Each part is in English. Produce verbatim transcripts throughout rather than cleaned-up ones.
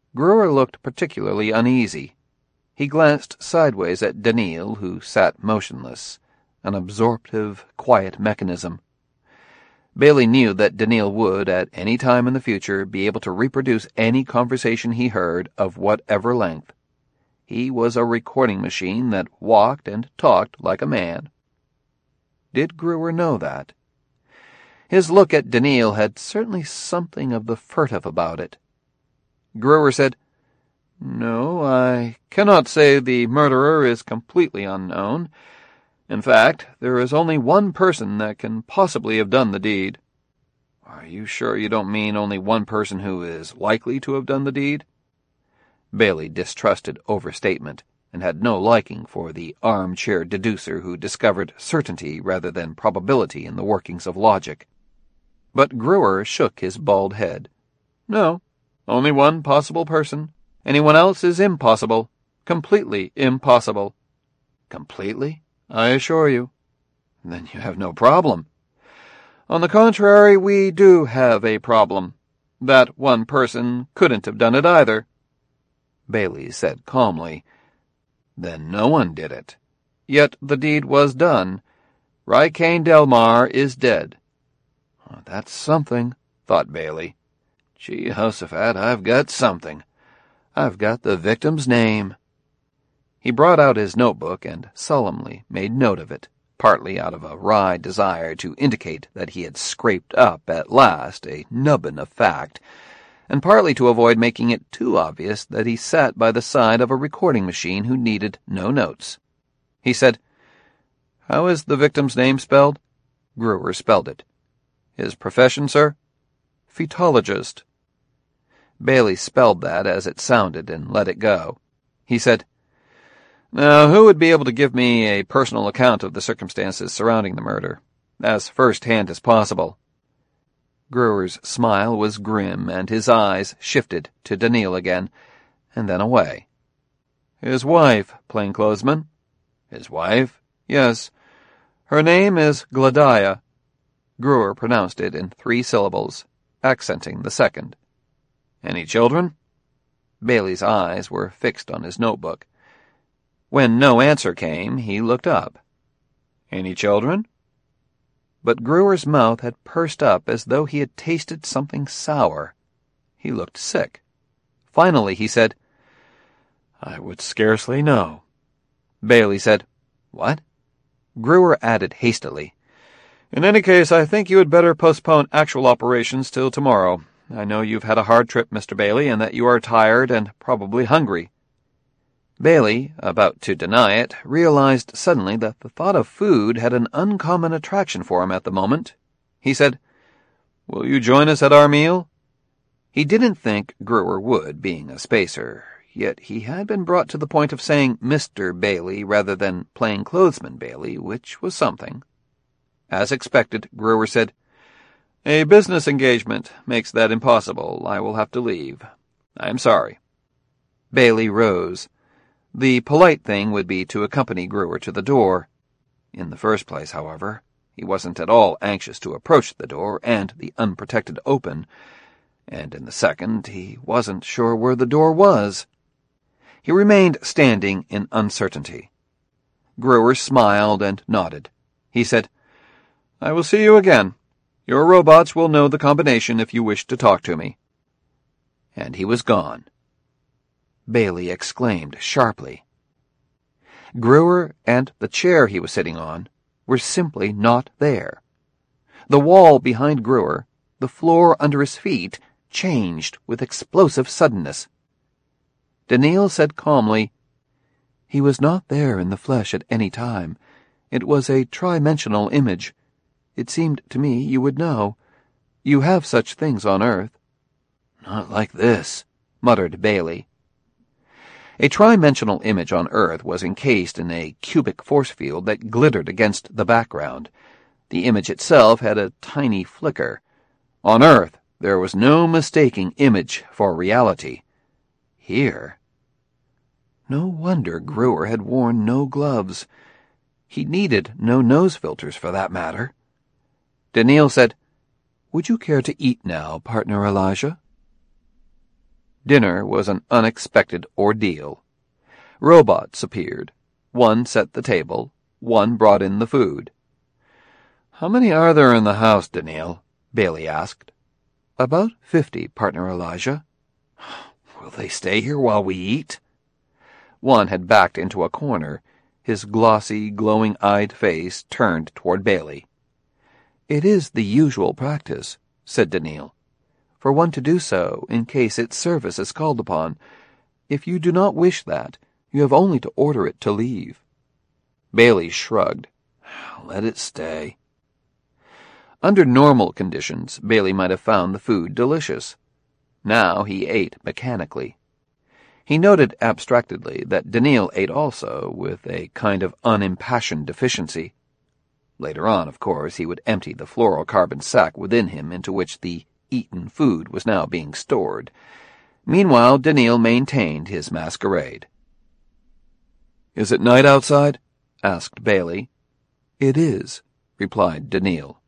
Gruer looked particularly uneasy. He glanced sideways at Daniil, who sat motionless, an absorptive, quiet mechanism. Bailey knew that Daniil would, at any time in the future, be able to reproduce any conversation he heard, of whatever length. He was a recording machine that walked and talked like a man. Did Gruer know that? His look at Daniil had certainly something of the furtive about it. Gruer said, "No, I cannot say the murderer is completely unknown. In fact, there is only one person that can possibly have done the deed." "Are you sure you don't mean only one person who is likely to have done the deed?" Bailey distrusted overstatement, and had no liking for the armchair deducer who discovered certainty rather than probability in the workings of logic. But Gruer shook his bald head. "No, only one possible person. Anyone else is impossible. Completely impossible." "Completely? I assure you." "Then you have no problem." "On the contrary, we do have a problem. That one person couldn't have done it either." Bailey said calmly, "Then no one did it. Yet the deed was done. Rykane Delmar is dead." "Oh, that's something," thought Bailey. "Gee, Jehoshaphat, I've got something. I've got the victim's name." He brought out his notebook and solemnly made note of it, partly out of a wry desire to indicate that he had scraped up at last a nubbin of fact, and partly to avoid making it too obvious that he sat by the side of a recording machine who needed no notes. He said, "How is the victim's name spelled?" Gruer spelled it. "His profession, sir?" "Fetologist." Bailey spelled that as it sounded and let it go. He said, "Now, who would be able to give me a personal account of the circumstances surrounding the murder, as first-hand as possible?" Gruer's smile was grim, and his eyes shifted to Daniil again, and then away. "His wife, plainclothesman." "His wife?" "Yes. Her name is Gladia." Gruer pronounced it in three syllables, accenting the second. "Any children?" Bailey's eyes were fixed on his notebook. When no answer came, he looked up. "Any children?" But Gruer's mouth had pursed up as though he had tasted something sour. He looked sick. Finally he said, "I would scarcely know." Bailey said, "What?" Gruer added hastily, "In any case, I think you had better postpone actual operations till tomorrow. I know you've had a hard trip, Mister Bailey, and that you are tired and probably hungry." Bailey, about to deny it, realized suddenly that the thought of food had an uncommon attraction for him at the moment. He said, "Will you join us at our meal?" He didn't think Gruer would, being a spacer, yet he had been brought to the point of saying Mister Bailey rather than plainclothesman Bailey, which was something. As expected, Gruer said, "A business engagement makes that impossible. I will have to leave. I am sorry." Bailey rose. The polite thing would be to accompany Gruer to the door. In the first place, however, he wasn't at all anxious to approach the door and the unprotected open, and in the second, he wasn't sure where the door was. He remained standing in uncertainty. Gruer smiled and nodded. He said, "I will see you again. Your robots will know the combination if you wish to talk to me." And he was gone. Bailey exclaimed sharply. Gruer and the chair he was sitting on were simply not there. The wall behind Gruer, the floor under his feet, changed with explosive suddenness. Daniil said calmly, "He was not there in the flesh at any time. It was a trimensional image. It seemed to me you would know. You have such things on Earth." "Not like this," muttered Bailey. A trimensional image on Earth was encased in a cubic force field that glittered against the background. The image itself had a tiny flicker. On Earth, there was no mistaking image for reality. Here... No wonder Gruer had worn no gloves. He needed no nose filters for that matter. Daniil said, "Would you care to eat now, partner Elijah?" Dinner was an unexpected ordeal. Robots appeared. One set the table. One brought in the food. "How many are there in the house, Daniil?" Bailey asked. "About fifty, partner Elijah." "Will they stay here while we eat?" One had backed into a corner, his glossy, glowing-eyed face turned toward Bailey. "It is the usual practice," said Daniil, "for one to do so in case its service is called upon. If you do not wish that, you have only to order it to leave." Bailey shrugged. "Let it stay." Under normal conditions, Bailey might have found the food delicious. Now he ate mechanically. He noted abstractedly that Daniil ate also, with a kind of unimpassioned deficiency. Later on, of course, he would empty the fluorocarbon sac within him into which the eaten food was now being stored. Meanwhile, Daniil maintained his masquerade. "Is it night outside?" asked Bailey. "It is," replied Daniil.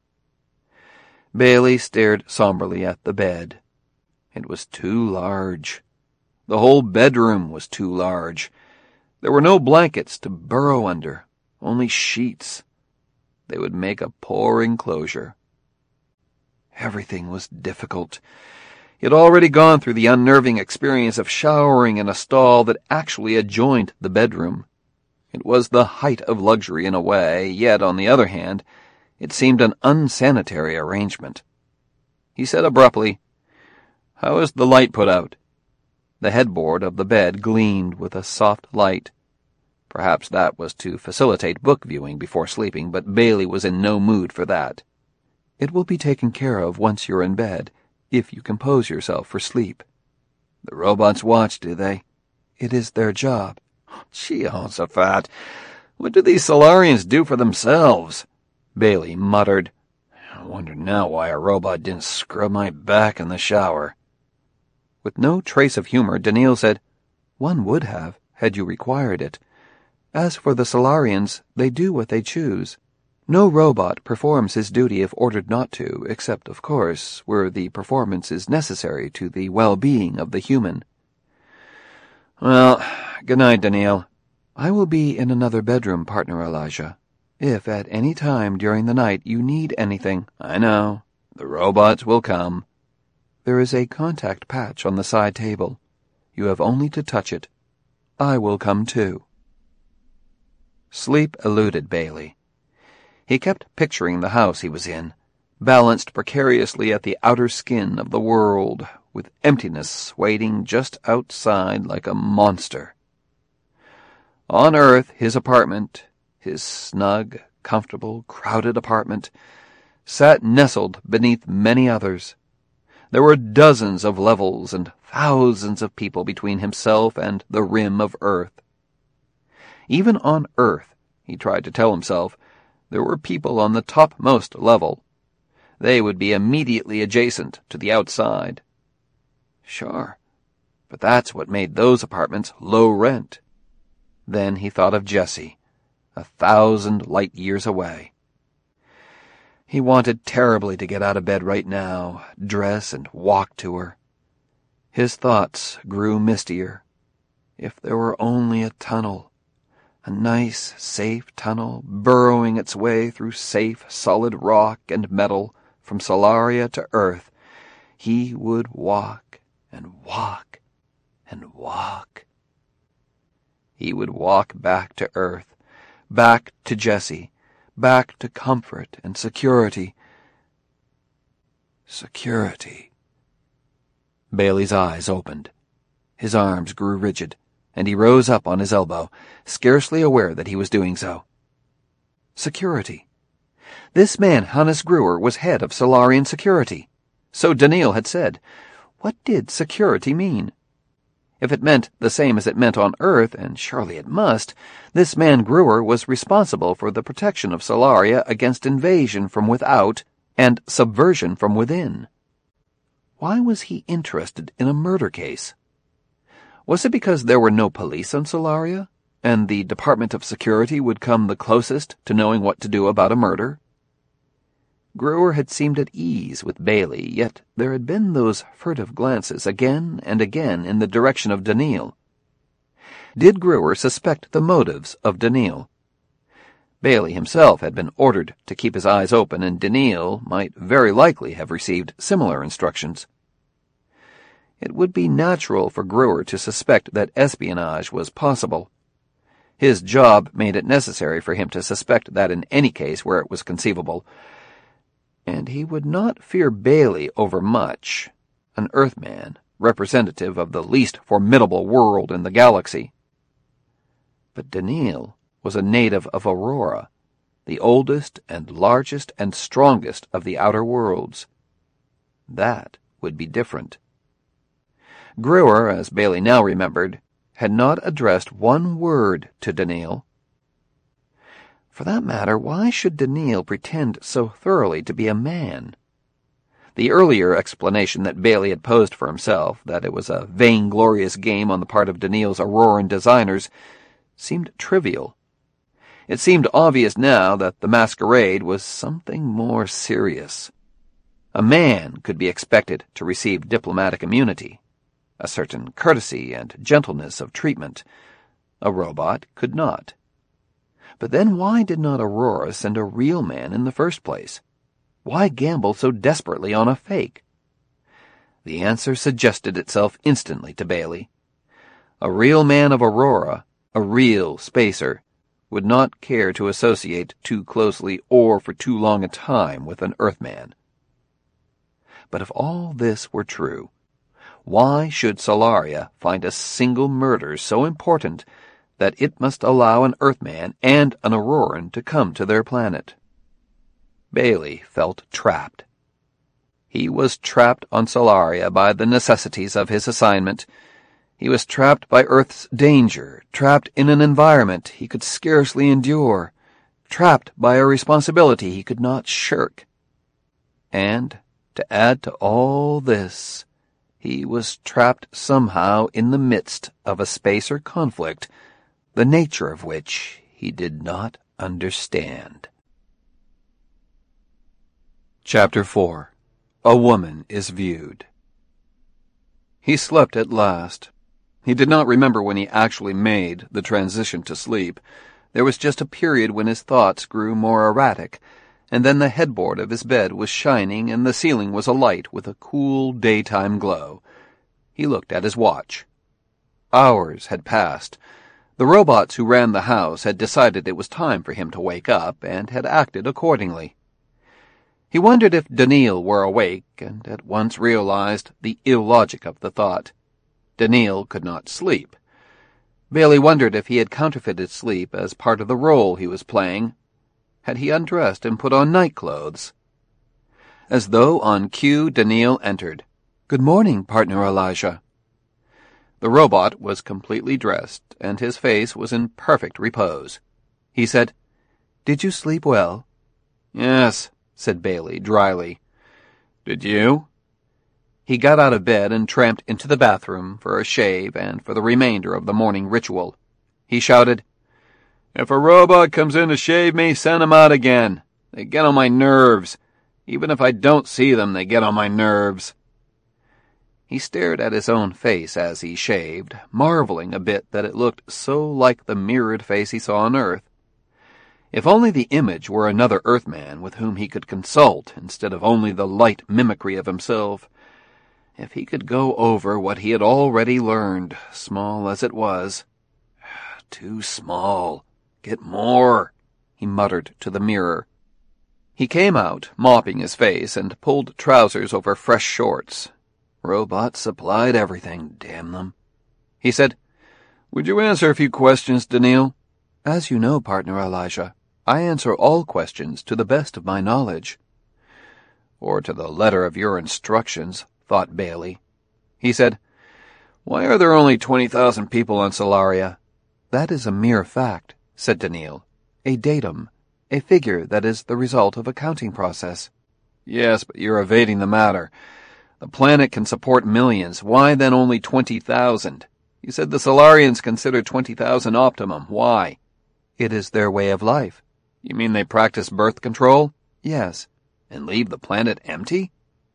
Bailey stared somberly at the bed. It was too large. The whole bedroom was too large. There were no blankets to burrow under, only sheets. They would make a poor enclosure. Everything was difficult. He had already gone through the unnerving experience of showering in a stall that actually adjoined the bedroom. It was the height of luxury in a way, yet, on the other hand, it seemed an unsanitary arrangement. He said abruptly, "How is the light put out?" The headboard of the bed gleamed with a soft light. Perhaps that was to facilitate book viewing before sleeping, but Bailey was in no mood for that. "It will be taken care of once you're in bed, if you compose yourself for sleep." "The robots watch, do they?" "It is their job." "Jehoshaphat, what do these Solarians do for themselves?" Bailey muttered. "I wonder now why a robot didn't scrub my back in the shower." With no trace of humor, Daniil said, "One would have, had you required it. As for the Solarians, they do what they choose. No robot performs his duty if ordered not to, except, of course, where the performance is necessary to the well-being of the human." "Well, good night, Daniil." "I will be in another bedroom, partner Elijah. If at any time during the night you need anything—" "I know. The robots will come." "There is a contact patch on the side table. You have only to touch it. I will come too." Sleep eluded Bailey. He kept picturing the house he was in, balanced precariously at the outer skin of the world, with emptiness waiting just outside like a monster. On Earth, his apartment, his snug, comfortable, crowded apartment, sat nestled beneath many others. There were dozens of levels and thousands of people between himself and the rim of Earth. Even on Earth, he tried to tell himself, there were people on the topmost level. They would be immediately adjacent to the outside. Sure, but that's what made those apartments low rent. Then he thought of Jessie, a thousand light years away. He wanted terribly to get out of bed right now, dress and walk to her. His thoughts grew mistier. If there were only a tunnel, a nice, safe tunnel, burrowing its way through safe, solid rock and metal from Solaria to Earth, he would walk and walk and walk. He would walk back to Earth, back to Jessie, back to comfort and security. Security. Bailey's eyes opened. His arms grew rigid, and he rose up on his elbow, scarcely aware that he was doing so. Security. This man, Hannes Gruer, was head of Solarian security. So Daniil had said. What did security mean? If it meant the same as it meant on Earth, and surely it must, this man Gruer was responsible for the protection of Solaria against invasion from without and subversion from within. Why was he interested in a murder case? Was it because there were no police on Solaria, and the Department of Security would come the closest to knowing what to do about a murder? Gruer had seemed at ease with Bailey, yet there had been those furtive glances again and again in the direction of Daniil. Did Gruer suspect the motives of Daniil? Bailey himself had been ordered to keep his eyes open, and Daniil might very likely have received similar instructions. It would be natural for Gruer to suspect that espionage was possible. His job made it necessary for him to suspect that in any case where it was conceivable, and he would not fear Bailey overmuch, an Earthman, representative of the least formidable world in the galaxy. But Daniil was a native of Aurora, the oldest and largest and strongest of the outer worlds. That would be different. Gruer, as Bailey now remembered, had not addressed one word to Daniil. For that matter, why should Daniil pretend so thoroughly to be a man? The earlier explanation that Bailey had posed for himself, that it was a vainglorious game on the part of Daniil's Auroran designers, seemed trivial. It seemed obvious now that the masquerade was something more serious. A man could be expected to receive diplomatic immunity, a certain courtesy and gentleness of treatment. A robot could not. But then why did not Aurora send a real man in the first place? Why gamble so desperately on a fake? The answer suggested itself instantly to Bailey. A real man of Aurora, a real spacer, would not care to associate too closely or for too long a time with an Earthman. But if all this were true, why should Solaria find a single murder so important that it must allow an Earthman and an Auroran to come to their planet? Bailey felt trapped. He was trapped on Solaria by the necessities of his assignment. He was trapped by Earth's danger, trapped in an environment he could scarcely endure, trapped by a responsibility he could not shirk. And, to add to all this, he was trapped somehow in the midst of a spacer conflict, the nature of which he did not understand. Chapter four. A Woman is Viewed. He slept at last. He did not remember when he actually made the transition to sleep. There was just a period when his thoughts grew more erratic, and then the headboard of his bed was shining and the ceiling was alight with a cool daytime glow. He looked at his watch. Hours had passed. The robots who ran the house had decided it was time for him to wake up and had acted accordingly. He wondered if Daniil were awake, and at once realized the illogic of the thought. Daniil could not sleep. Bailey wondered if he had counterfeited sleep as part of the role he was playing. Had he undressed and put on night clothes? As though on cue, Daniil entered. "Good morning, partner Elijah." The robot was completely dressed, and his face was in perfect repose. He said, "Did you sleep well?" "Yes," said Bailey dryly. "Did you?" He got out of bed and tramped into the bathroom for a shave and for the remainder of the morning ritual. He shouted, "If a robot comes in to shave me, send him out again. They get on my nerves. Even if I don't see them, they get on my nerves." He stared at his own face as he shaved, marveling a bit that it looked so like the mirrored face he saw on Earth. If only the image were another Earthman with whom he could consult instead of only the light mimicry of himself. If he could go over what he had already learned, small as it was. "Too small. Get more," he muttered to the mirror. He came out, mopping his face, and pulled trousers over fresh shorts. Robots supplied everything, damn them. He said, "Would you answer a few questions, Daniil?" "As you know, partner Elijah, I answer all questions to the best of my knowledge." "Or to the letter of your instructions," thought Bailey. He said, "Why are there only twenty thousand people on Solaria?" "That is a mere fact," said Daniil. "A datum, a figure that is the result of a counting process." "Yes, but you're evading the matter. The planet can support millions. Why then only twenty thousand? You said the Solarians consider twenty thousand optimum. Why?" "It is their way of life." "You mean they practice birth control?" "Yes." And leave the planet empty?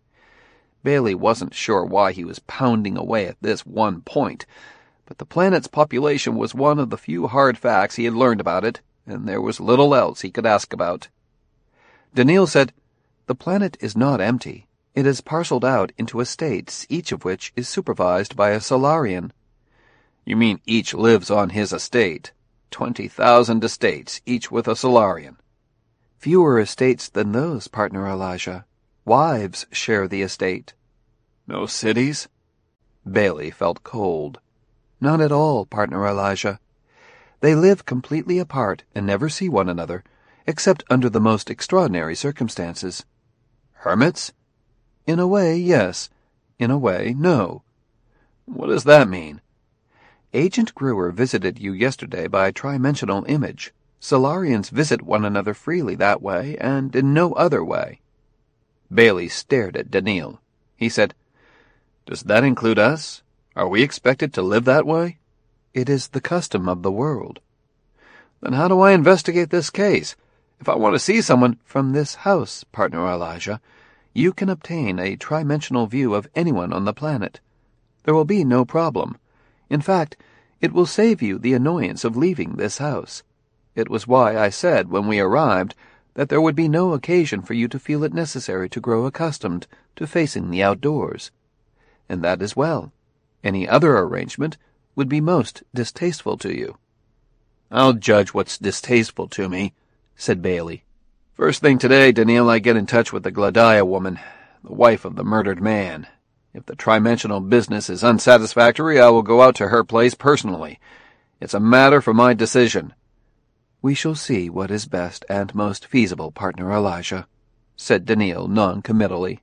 Bailey wasn't sure why he was pounding away at this one point, but the planet's population was one of the few hard facts he had learned about it, and there was little else he could ask about. Daniil said, "The planet is not empty. It is parceled out into estates, each of which is supervised by a Solarian." "You mean each lives on his estate? Twenty thousand estates, each with a Solarian." "Fewer estates than those, partner Elijah. Wives share the estate." "No cities?" Bailey felt cold. "Not at all, partner Elijah. They live completely apart and never see one another, except under the most extraordinary circumstances." "Hermits?" "In a way, yes. In a way, no." "What does that mean?" "Agent Gruer visited you yesterday by trimensional image. Solarians visit one another freely that way, and in no other way." Bailey stared at Daniil. He said, "Does that include us? Are we expected to live that way?" "It is the custom of the world." "Then how do I investigate this case? If I want to see someone—" "From this house, partner Elijah, you can obtain a trimensional view of anyone on the planet. There will be no problem. In fact, it will save you the annoyance of leaving this house. It was why I said when we arrived that there would be no occasion for you to feel it necessary to grow accustomed to facing the outdoors. And that is well. Any other arrangement would be most distasteful to you." "I'll judge what's distasteful to me," said Bailey. "First thing today, Daniil, I get in touch with the Gladia woman, the wife of the murdered man. If the trimensional business is unsatisfactory, I will go out to her place personally. It's a matter for my decision." "We shall see what is best and most feasible, partner Elijah," said Daniil non-committally.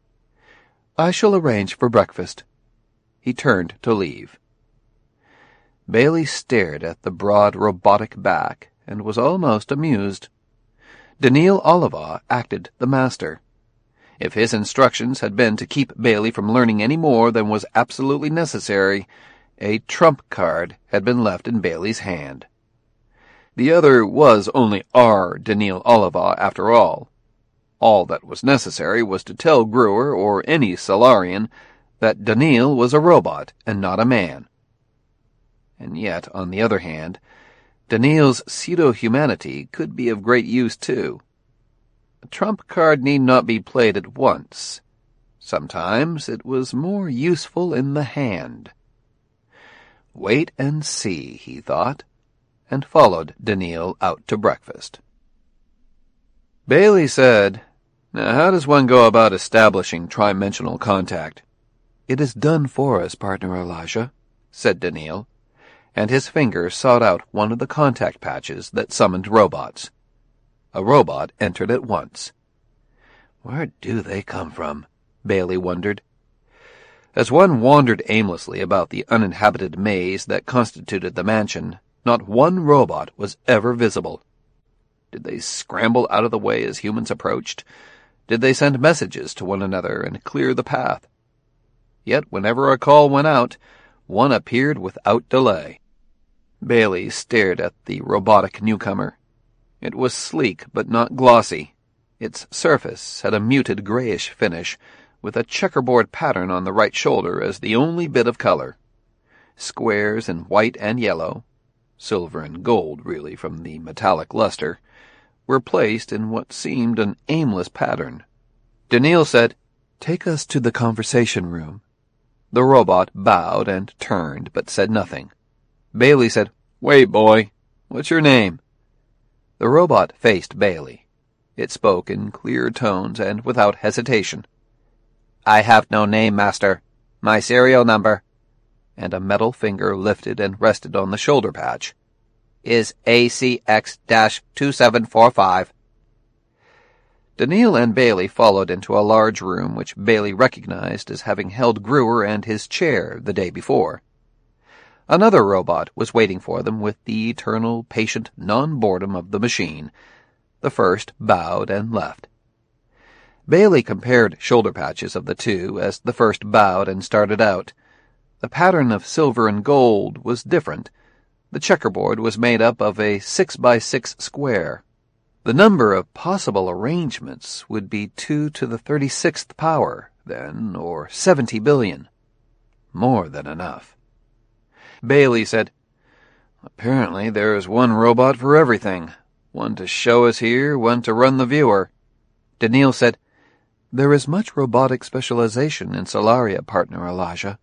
"I shall arrange for breakfast." He turned to leave. Bailey stared at the broad robotic back and was almost amused. Daniil Oliva acted the master. If his instructions had been to keep Bailey from learning any more than was absolutely necessary, a trump card had been left in Bailey's hand. The other was only our Daniil Oliva, after all. All that was necessary was to tell Gruer or any Solarian that Daniil was a robot and not a man. And yet, on the other hand, Daniil's pseudo-humanity could be of great use, too. A trump card need not be played at once. Sometimes it was more useful in the hand. Wait and see, he thought, and followed Daniil out to breakfast. Bailey said, "Now how does one go about establishing trimensional contact?" "It is done for us, partner Elijah," said Daniil, and his finger sought out one of the contact patches that summoned robots. A robot entered at once. Where do they come from? Bailey wondered. As one wandered aimlessly about the uninhabited maze that constituted the mansion, not one robot was ever visible. Did they scramble out of the way as humans approached? Did they send messages to one another and clear the path? Yet whenever a call went out, one appeared without delay. Bailey stared at the robotic newcomer. It was sleek but not glossy. Its surface had a muted grayish finish, with a checkerboard pattern on the right shoulder as the only bit of color. Squares in white and yellow, silver and gold really from the metallic luster, were placed in what seemed an aimless pattern. Daniil said, "Take us to the conversation room." The robot bowed and turned, but said nothing. Bailey said, "Wait, boy. What's your name?" The robot faced Bailey. It spoke in clear tones and without hesitation. "I have no name, master. My serial number," and a metal finger lifted and rested on the shoulder patch, "is A C X two seven four five. Daniil and Bailey followed into a large room which Bailey recognized as having held Gruer and his chair the day before. Another robot was waiting for them with the eternal, patient non-boredom of the machine. The first bowed and left. Bailey compared shoulder patches of the two as the first bowed and started out. The pattern of silver and gold was different. The checkerboard was made up of a six by six square. The number of possible arrangements would be two to the thirty-sixth power, then, or seventy billion. More than enough. Bailey said, "Apparently there is one robot for everything. One to show us here, one to run the viewer." Daniil said, "There is much robotic specialization in Solaria, partner Elijah."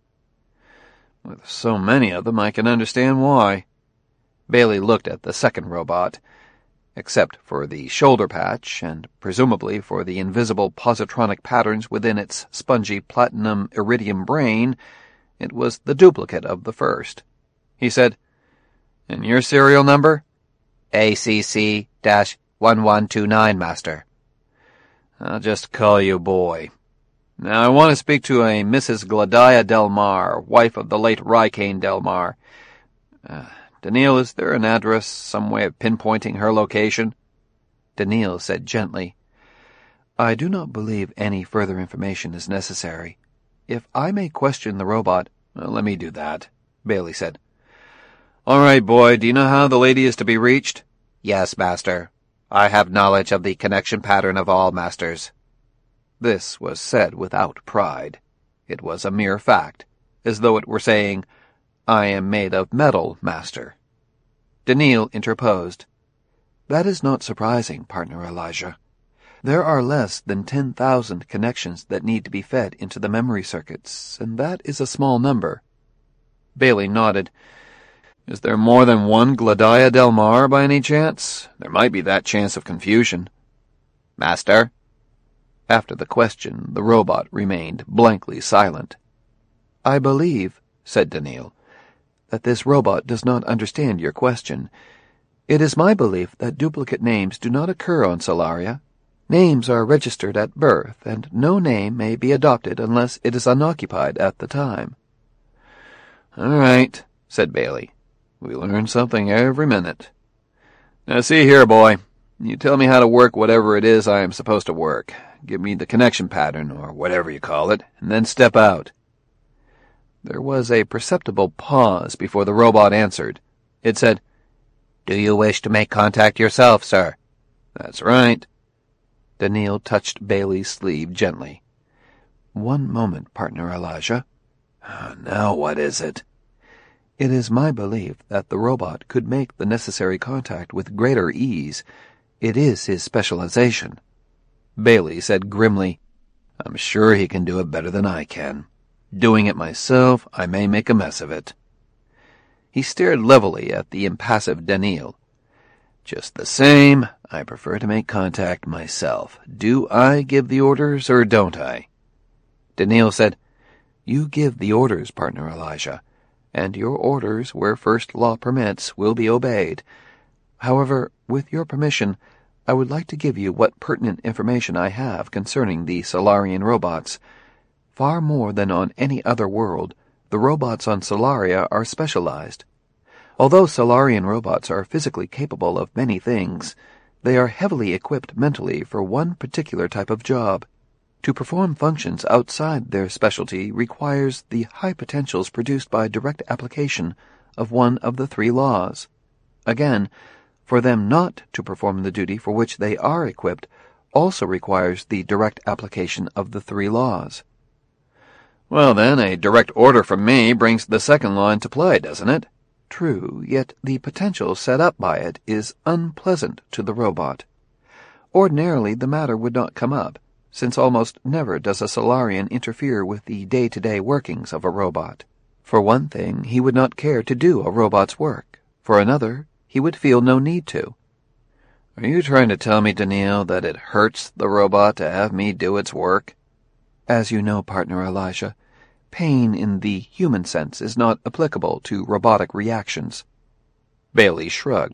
"With so many of them, I can understand why." Bailey looked at the second robot. Except for the shoulder patch, and presumably for the invisible positronic patterns within its spongy platinum iridium brain, it was the duplicate of the first. He said, "And your serial number?" A C C one one two nine, Master." "I'll just call you Boy. Now I want to speak to a Missus Gladia Del Mar, wife of the late Rykane Del Mar. Uh, Daniil, is there an address, some way of pinpointing her location?" Daniil said gently, "I do not believe any further information is necessary. If I may question the robot—" well, "Let me do that," Bailey said. "All right, Boy, do you know how the lady is to be reached?" "Yes, Master. I have knowledge of the connection pattern of all Masters." This was said without pride. It was a mere fact, as though it were saying, "I am made of metal, Master." Daniil interposed. "That is not surprising, partner Elijah. There are less than ten thousand connections that need to be fed into the memory circuits, and that is a small number." Bailey nodded. "Is there more than one Gladia Del Mar by any chance? There might be that chance of confusion." "Master?" After the question, the robot remained blankly silent. "I believe," said Daniil, "that this robot does not understand your question. It is my belief that duplicate names do not occur on Solaria. Names are registered at birth, and no name may be adopted unless it is unoccupied at the time." "All right," said Bailey. "We learn something every minute. Now see here, Boy. You tell me how to work whatever it is I am supposed to work. Give me the connection pattern, or whatever you call it, and then step out." There was a perceptible pause before the robot answered. It said, "Do you wish to make contact yourself, sir?" "That's right." Daniil touched Bailey's sleeve gently. "One moment, partner Elijah." "Now what is it?" "It is my belief that the robot could make the necessary contact with greater ease. It is his specialization." Bailey said grimly, "I'm sure he can do it better than I can. Doing it myself, I may make a mess of it." He stared levelly at the impassive Daniil. "Just the same, I prefer to make contact myself. Do I give the orders, or don't I?" Daniil said, "You give the orders, partner Elijah, and your orders, where first law permits, will be obeyed. However, with your permission, I would like to give you what pertinent information I have concerning the Solarian robots. Far more than on any other world, the robots on Solaria are specialized. Although Solarian robots are physically capable of many things, they are heavily equipped mentally for one particular type of job. To perform functions outside their specialty requires the high potentials produced by direct application of one of the three laws. Again, for them not to perform the duty for which they are equipped also requires the direct application of the three laws." "Well then, a direct order from me brings the second law into play, doesn't it?" "True, yet the potential set up by it is unpleasant to the robot. Ordinarily the matter would not come up, since almost never does a Solarian interfere with the day-to-day workings of a robot. For one thing, he would not care to do a robot's work. For another, he would feel no need to." "Are you trying to tell me, Daniil, that it hurts the robot to have me do its work?" "As you know, partner Elijah, pain in the human sense is not applicable to robotic reactions." Bailey shrugged.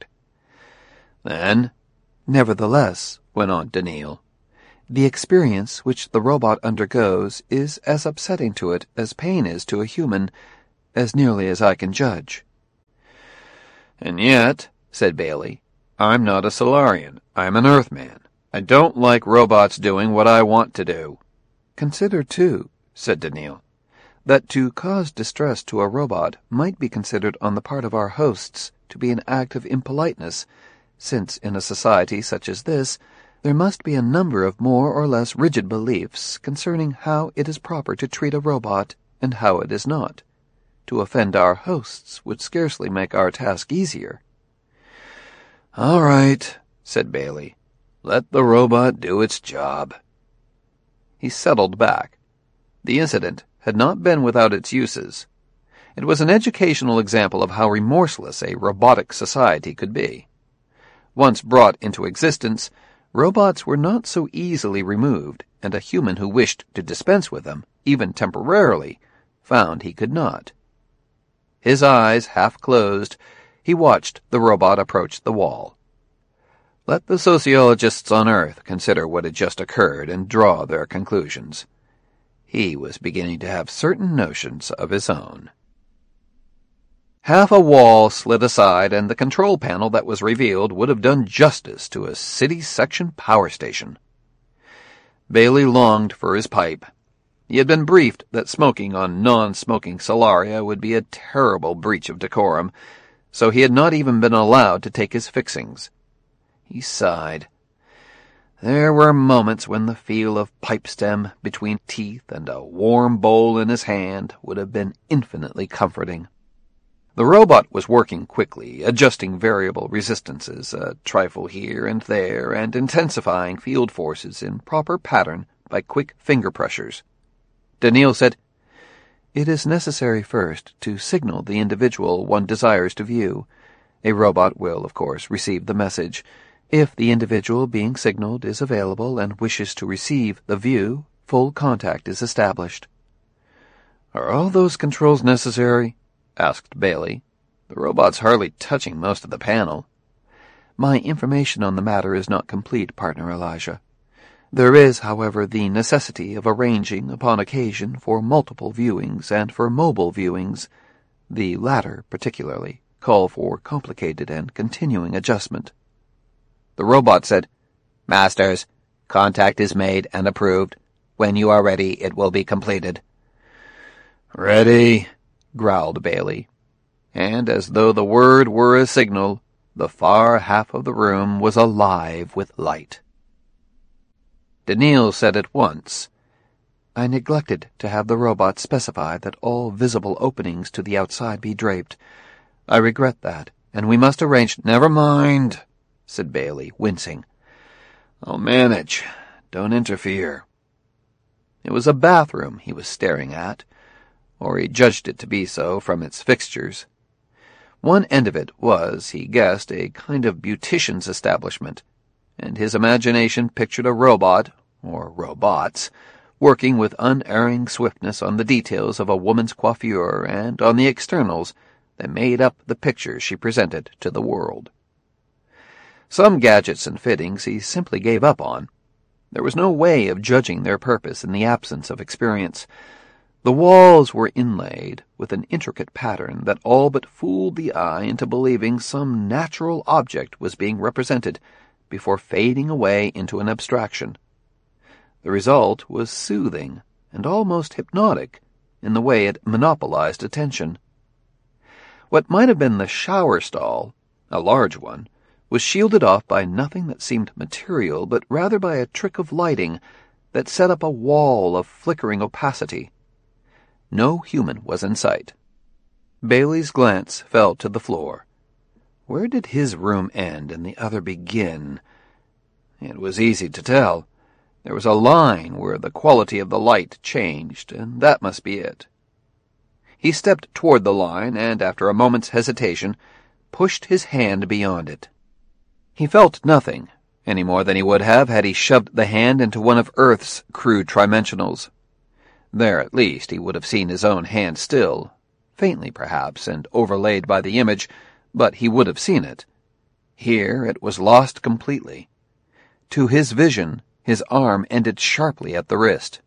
"Then—" "Nevertheless," went on Daniil, "the experience which the robot undergoes is as upsetting to it as pain is to a human, as nearly as I can judge." "And yet," said Bailey, "I'm not a Solarian. I'm an Earthman. I don't like robots doing what I want to do." "Consider, too," said Daniil, "that to cause distress to a robot might be considered on the part of our hosts to be an act of impoliteness, since in a society such as this, there must be a number of more or less rigid beliefs concerning how it is proper to treat a robot and how it is not. To offend our hosts would scarcely make our task easier. "All right," said Bailey. "Let the robot do its job." He settled back. The incident had not been without its uses. It was an educational example of how remorseless a robotic society could be. Once brought into existence, robots were not so easily removed, and a human who wished to dispense with them, even temporarily, found he could not. His eyes half closed, he watched the robot approach the wall. Let the sociologists on Earth consider what had just occurred and draw their conclusions. He was beginning to have certain notions of his own. Half a wall slid aside, and the control panel that was revealed would have done justice to a city section power station. Bailey longed for his pipe. He had been briefed that smoking on non-smoking Solaria would be a terrible breach of decorum, so he had not even been allowed to take his fixings. He sighed. There were moments when the feel of pipe stem between teeth and a warm bowl in his hand would have been infinitely comforting. The robot was working quickly, adjusting variable resistances, a trifle here and there, and intensifying field forces in proper pattern by quick finger pressures. Daniil said, "It is necessary first to signal the individual one desires to view. A robot will, of course, receive the message. If the individual being signaled is available and wishes to receive the view, full contact is established." "Are all those controls necessary?" asked Bailey. "The robot's hardly touching most of the panel." "My information on the matter is not complete, partner Elijah. There is, however, the necessity of arranging, upon occasion, for multiple viewings and for mobile viewings. The latter, particularly, call for complicated and continuing adjustment." The robot said, "Masters, contact is made and approved. When you are ready, it will be completed." "Ready," growled Bailey, and as though the word were a signal, the far half of the room was alive with light. Daniil said at once, "I neglected to have the robot specify that all visible openings to the outside be draped. I regret that, and we must arrange—" "Never mind," said Bailey, wincing. "I'll manage. Don't interfere." It was a bathroom he was staring at, or he judged it to be so from its fixtures. One end of it was, he guessed, a kind of beautician's establishment, and his imagination pictured a robot, or robots, working with unerring swiftness on the details of a woman's coiffure and on the externals that made up the picture she presented to the world. Some gadgets and fittings he simply gave up on. There was no way of judging their purpose in the absence of experience. The walls were inlaid with an intricate pattern that all but fooled the eye into believing some natural object was being represented before fading away into an abstraction. The result was soothing and almost hypnotic in the way it monopolized attention. What might have been the shower stall, a large one, was shielded off by nothing that seemed material, but rather by a trick of lighting that set up a wall of flickering opacity. No human was in sight. Bailey's glance fell to the floor. Where did his room end and the other begin? It was easy to tell. There was a line where the quality of the light changed, and that must be it. He stepped toward the line and, after a moment's hesitation, pushed his hand beyond it. He felt nothing, any more than he would have had he shoved the hand into one of Earth's crude trimensionals. There, at least, he would have seen his own hand still, faintly perhaps, and overlaid by the image, but he would have seen it. Here it was lost completely. To his vision, his arm ended sharply at the wrist.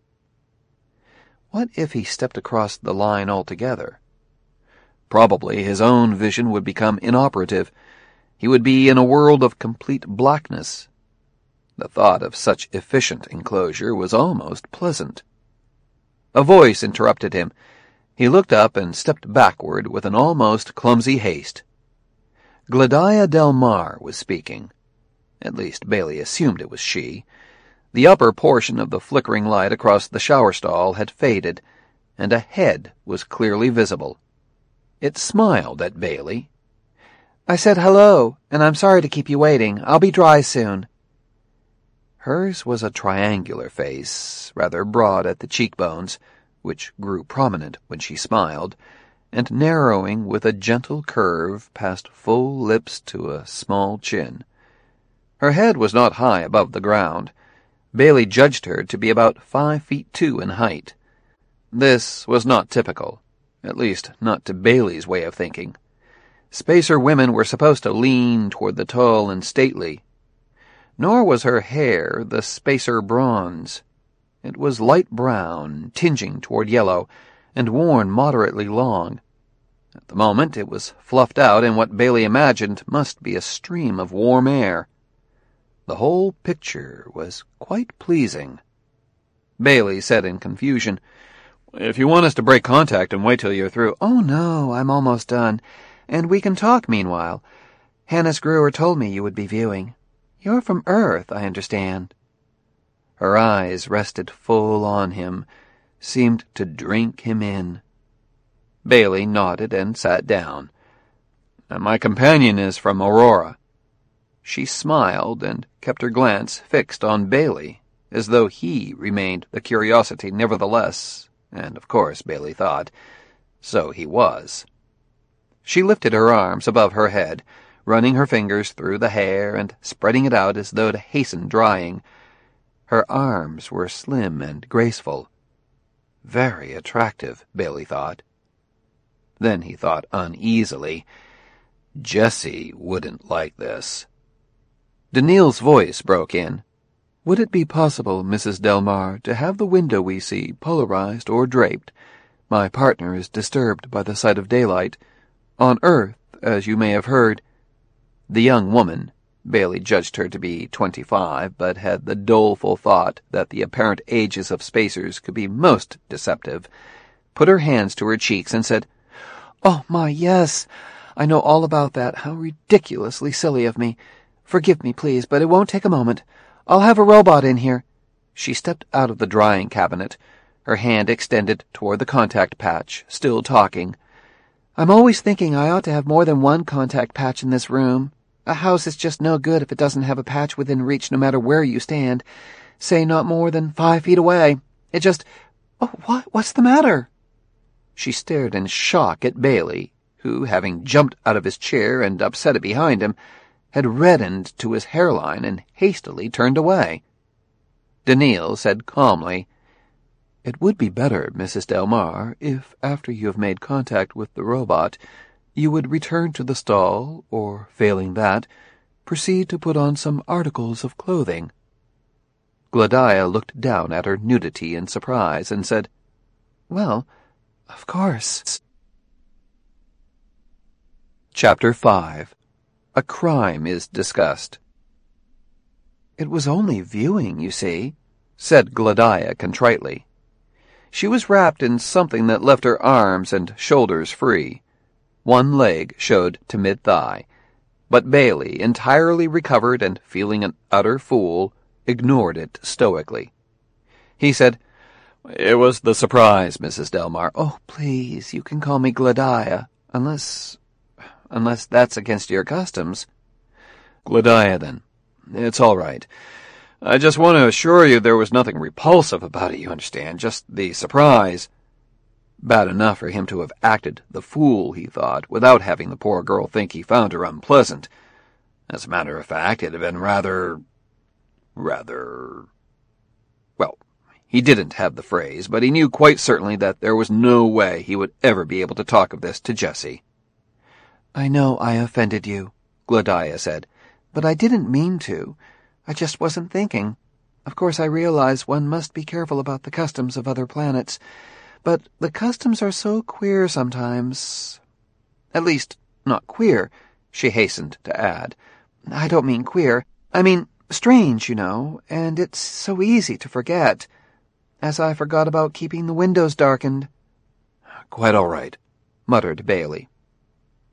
What if he stepped across the line altogether? Probably his own vision would become inoperative. He would be in a world of complete blackness. The thought of such efficient enclosure was almost pleasant. A voice interrupted him. He looked up and stepped backward with an almost clumsy haste. Gladia Del Mar was speaking. At least Bailey assumed it was she. The upper portion of the flickering light across the shower stall had faded, and a head was clearly visible. It smiled at Bailey. "I said hello, and I'm sorry to keep you waiting. I'll be dry soon." Hers was a triangular face, rather broad at the cheekbones, which grew prominent when she smiled, and narrowing with a gentle curve past full lips to a small chin. Her head was not high above the ground. Bailey judged her to be about five feet two in height. This was not typical, at least not to Bailey's way of thinking. Spacer women were supposed to lean toward the tall and stately. Nor was her hair the Spacer bronze. It was light brown, tinging toward yellow, and worn moderately long. At the moment it was fluffed out in what Bailey imagined must be a stream of warm air. The whole picture was quite pleasing. Bailey said in confusion, "If you want us to break contact and wait till you're through—" "Oh, no, I'm almost done, and we can talk meanwhile. Hannes Gruer told me you would be viewing. You're from Earth, I understand." Her eyes rested full on him, seemed to drink him in. Bailey nodded and sat down. "My companion is from Aurora." She smiled and kept her glance fixed on Bailey, as though he remained the curiosity nevertheless, and of course, Bailey thought, so he was. She lifted her arms above her head, running her fingers through the hair and spreading it out as though to hasten drying. Her arms were slim and graceful. Very attractive, Bailey thought. Then he thought uneasily, Jessie wouldn't like this. Daniil's voice broke in. "Would it be possible, Missus Del Mar, to have the window we see polarized or draped? My partner is disturbed by the sight of daylight. On Earth, as you may have heard—" The young woman, Bailey judged her to be twenty-five, but had the doleful thought that the apparent ages of spacers could be most deceptive, put her hands to her cheeks and said, "Oh, my, yes. I know all about that. How ridiculously silly of me. Forgive me, please, but it won't take a moment. I'll have a robot in here." She stepped out of the drying cabinet, her hand extended toward the contact patch, still talking. "I'm always thinking I ought to have more than one contact patch in this room. A house is just no good if it doesn't have a patch within reach no matter where you stand. Say not more than five feet away. It just... Oh, what? What's the matter?" She stared in shock at Bailey, who, having jumped out of his chair and upset it behind him, had reddened to his hairline and hastily turned away. Daniil said calmly, "It would be better, Missus Del Mar, if, after you have made contact with the robot, you would return to the stall, or, failing that, proceed to put on some articles of clothing." Gladia looked down at her nudity in surprise and said, "Well, of course." Chapter five. A crime is discussed. "It was only viewing, you see," said Gladia contritely. She was wrapped in something that left her arms and shoulders free. One leg showed to mid-thigh, but Bailey, entirely recovered and feeling an utter fool, ignored it stoically. He said, "It was the surprise, Missus Del Mar." "Oh, please, you can call me Gladia, unless... unless that's against your customs." "Gladia, then. It's all right. I just want to assure you there was nothing repulsive about it, you understand, just the surprise." Bad enough for him to have acted the fool, he thought, without having the poor girl think he found her unpleasant. As a matter of fact, it had been rather... rather... Well, he didn't have the phrase, but he knew quite certainly that there was no way he would ever be able to talk of this to Jessie. "I know I offended you," Gladia said, "but I didn't mean to. I just wasn't thinking. Of course I realize one must be careful about the customs of other planets, but the customs are so queer sometimes. At least, not queer," she hastened to add. "I don't mean queer. I mean strange, you know, and it's so easy to forget. As I forgot about keeping the windows darkened." "Quite all right," muttered Bailey.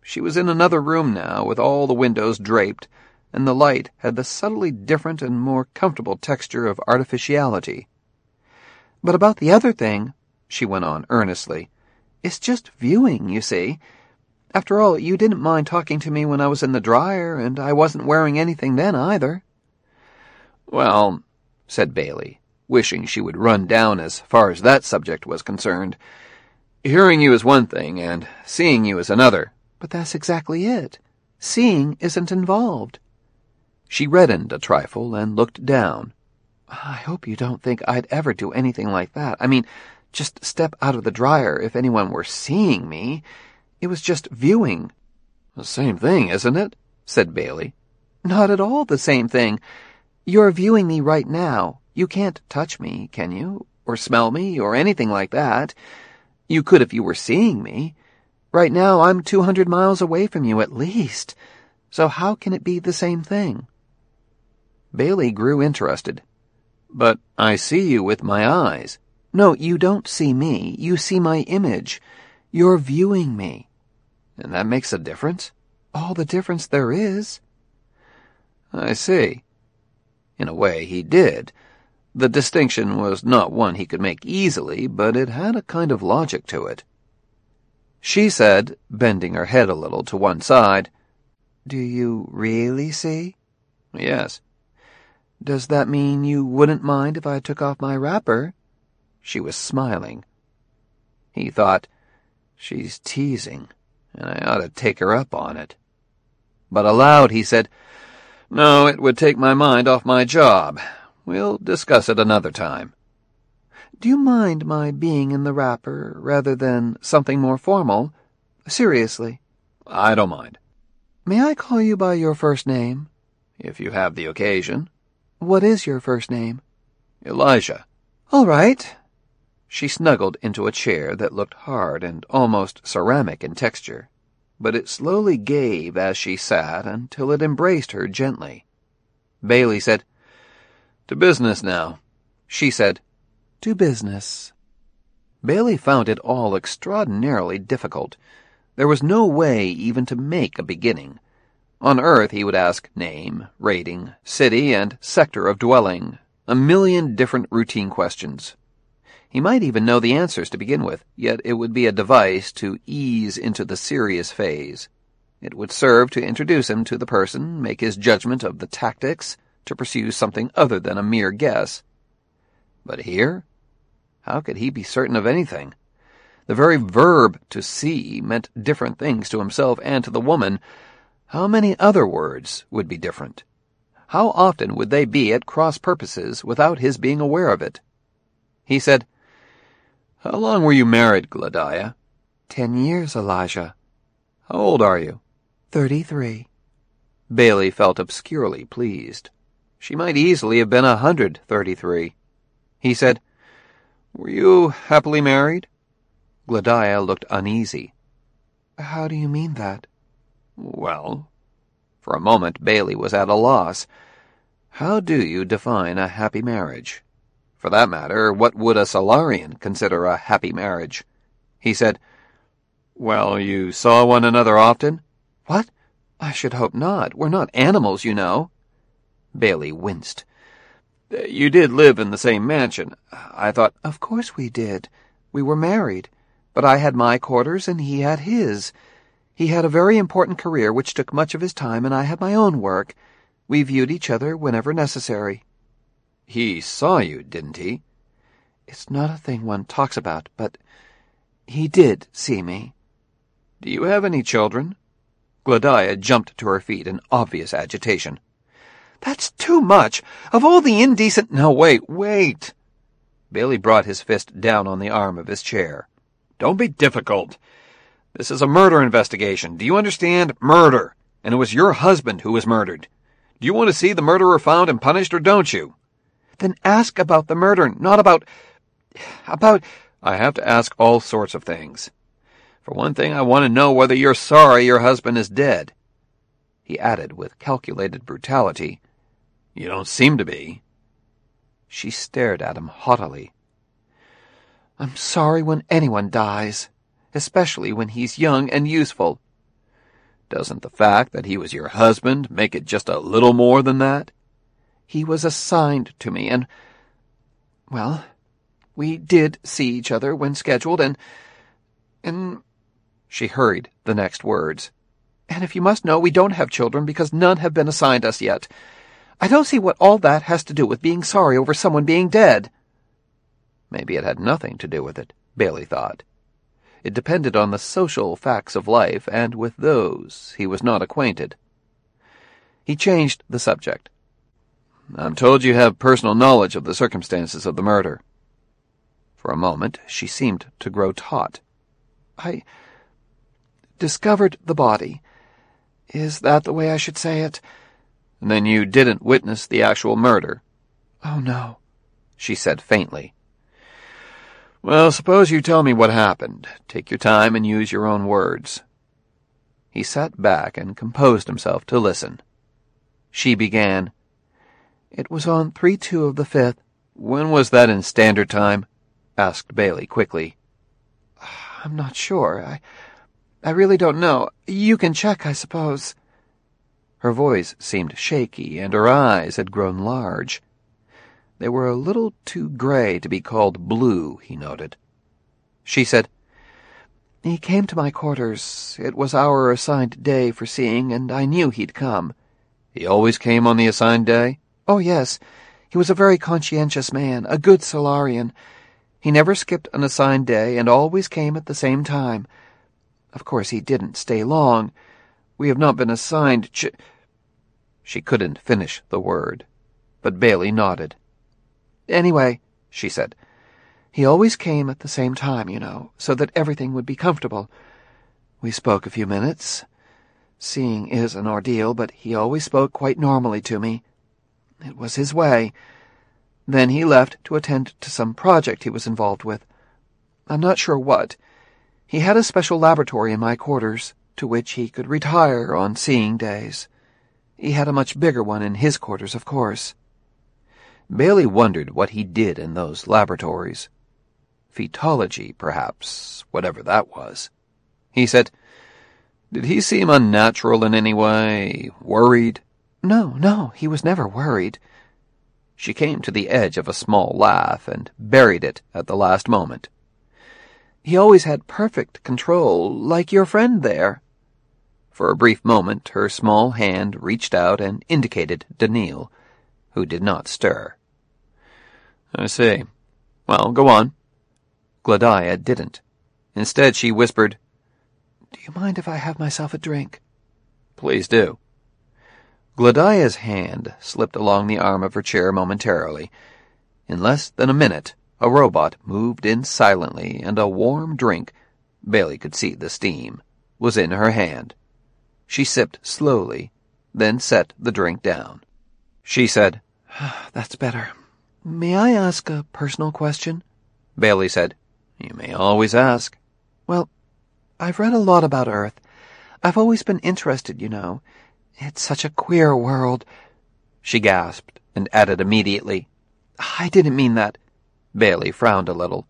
She was in another room now, with all the windows draped, and the light had the subtly different and more comfortable texture of artificiality. "But about the other thing," she went on earnestly, "it's just viewing, you see. After all, you didn't mind talking to me when I was in the dryer, and I wasn't wearing anything then either." "Well," said Bailey, wishing she would run down as far as that subject was concerned, "hearing you is one thing, and seeing you is another." "But that's exactly it. Seeing isn't involved." She reddened a trifle and looked down. "I hope you don't think I'd ever do anything like that. I mean, just step out of the dryer if anyone were seeing me. It was just viewing." "The same thing, isn't it?" said Bailey. "Not at all the same thing. You're viewing me right now. You can't touch me, can you? Or smell me, or anything like that. You could if you were seeing me. Right now I'm two hundred miles away from you at least. So how can it be the same thing?" Bailey grew interested. "But I see you with my eyes." "No, you don't see me. You see my image. You're viewing me." "And that makes a difference?" "All the difference there is." "I see." In a way, he did. The distinction was not one he could make easily, but it had a kind of logic to it. She said, bending her head a little to one side, "Do you really see?" "Yes." "Does that mean you wouldn't mind if I took off my wrapper?" She was smiling. He thought, "She's teasing, and I ought to take her up on it." But aloud he said, "No, it would take my mind off my job. We'll discuss it another time." "Do you mind my being in the wrapper rather than something more formal? Seriously." "I don't mind." "May I call you by your first name?" "If you have the occasion." "What is your first name?" "Elijah." "All right." She snuggled into a chair that looked hard and almost ceramic in texture, but it slowly gave as she sat until it embraced her gently. Bailey said, "To business now." She said, "To business." Bailey found it all extraordinarily difficult. There was no way even to make a beginning. On Earth he would ask name, rating, city, and sector of dwelling, a million different routine questions. He might even know the answers to begin with, yet it would be a device to ease into the serious phase. It would serve to introduce him to the person, make his judgment of the tactics, to pursue something other than a mere guess. But here? How could he be certain of anything? The very verb to see meant different things to himself and to the woman. How many other words would be different? How often would they be at cross purposes without his being aware of it? He said, "How long were you married, Gladiah?" Ten years, Elijah." "How old are you?" Thirty-three." Bailey felt obscurely pleased. She might easily have been a hundred thirty-three. He said, "Were you happily married?" Gladiah looked uneasy. "How do you mean that?" "Well..." For a moment Bailey was at a loss. How do you define a happy marriage? For that matter, what would a Solarian consider a happy marriage? He said, "Well, you saw one another often?" "What? I should hope not. We're not animals, you know." Bailey winced. "You did live in the same mansion. I thought..." "Of course we did. We were married. But I had my quarters and he had his. He had a very important career which took much of his time, and I had my own work. We viewed each other whenever necessary." "He saw you, didn't he?" "It's not a thing one talks about, but he did see me." "Do you have any children?" Gladiah jumped to her feet in obvious agitation. "That's too much! Of all the indecent—" "No, wait, wait!" Bailey brought his fist down on the arm of his chair. "Don't be difficult. This is a murder investigation. Do you understand? Murder. And it was your husband who was murdered. Do you want to see the murderer found and punished, or don't you?" "Then ask about the murder, not about... about..." "I have to ask all sorts of things. For one thing, I want to know whether you're sorry your husband is dead." He added with calculated brutality, "You don't seem to be." She stared at him haughtily. "I'm sorry when anyone dies, especially when he's young and useful." Doesn't the fact that he was your husband make it just a little more than that? He was assigned to me, and, well, we did see each other when scheduled, and, and... She hurried the next words. And if you must know, we don't have children because none have been assigned us yet. I don't see what all that has to do with being sorry over someone being dead. Maybe it had nothing to do with it, Bailey thought. It depended on the social facts of life, and with those he was not acquainted. He changed the subject. I'm told you have personal knowledge of the circumstances of the murder. For a moment she seemed to grow taut. I discovered the body. Is that the way I should say it? Then you didn't witness the actual murder? Oh, no, she said faintly. Well, suppose you tell me what happened. Take your time and use your own words. He sat back and composed himself to listen. She began. It was on three two of the fifth. When was that in Standard Time? Asked Bailey quickly. I'm not sure. I, I really don't know. You can check, I suppose. Her voice seemed shaky, and her eyes had grown large. They were a little too gray to be called blue, he noted. She said, He came to my quarters. It was our assigned day for seeing, and I knew he'd come. He always came on the assigned day? Oh, yes. He was a very conscientious man, a good Solarian. He never skipped an assigned day, and always came at the same time. Of course, he didn't stay long. We have not been assigned ch... She couldn't finish the word, but Bailey nodded. Anyway, she said, he always came at the same time, you know, so that everything would be comfortable. We spoke a few minutes. Seeing is an ordeal, but he always spoke quite normally to me. It was his way. Then he left to attend to some project he was involved with. I'm not sure what. He had a special laboratory in my quarters, to which he could retire on seeing days. He had a much bigger one in his quarters, of course. Bailey wondered what he did in those laboratories. Fetology, perhaps, whatever that was. He said, Did he seem unnatural in any way? Worried? No, no, he was never worried. She came to the edge of a small laugh and buried it at the last moment. He always had perfect control, like your friend there. For a brief moment her small hand reached out and indicated Daniil, who did not stir. I see. Well, go on. Gladia didn't. Instead, she whispered, Do you mind if I have myself a drink? Please do. Gladia's hand slipped along the arm of her chair momentarily. In less than a minute, a robot moved in silently, and a warm drink, Bailey could see the steam, was in her hand. She sipped slowly, then set the drink down. She said, That's better. May I ask a personal question? Bailey said, You may always ask. Well, I've read a lot about Earth. I've always been interested, you know. It's such a queer world. She gasped and added immediately, I didn't mean that. Bailey frowned a little.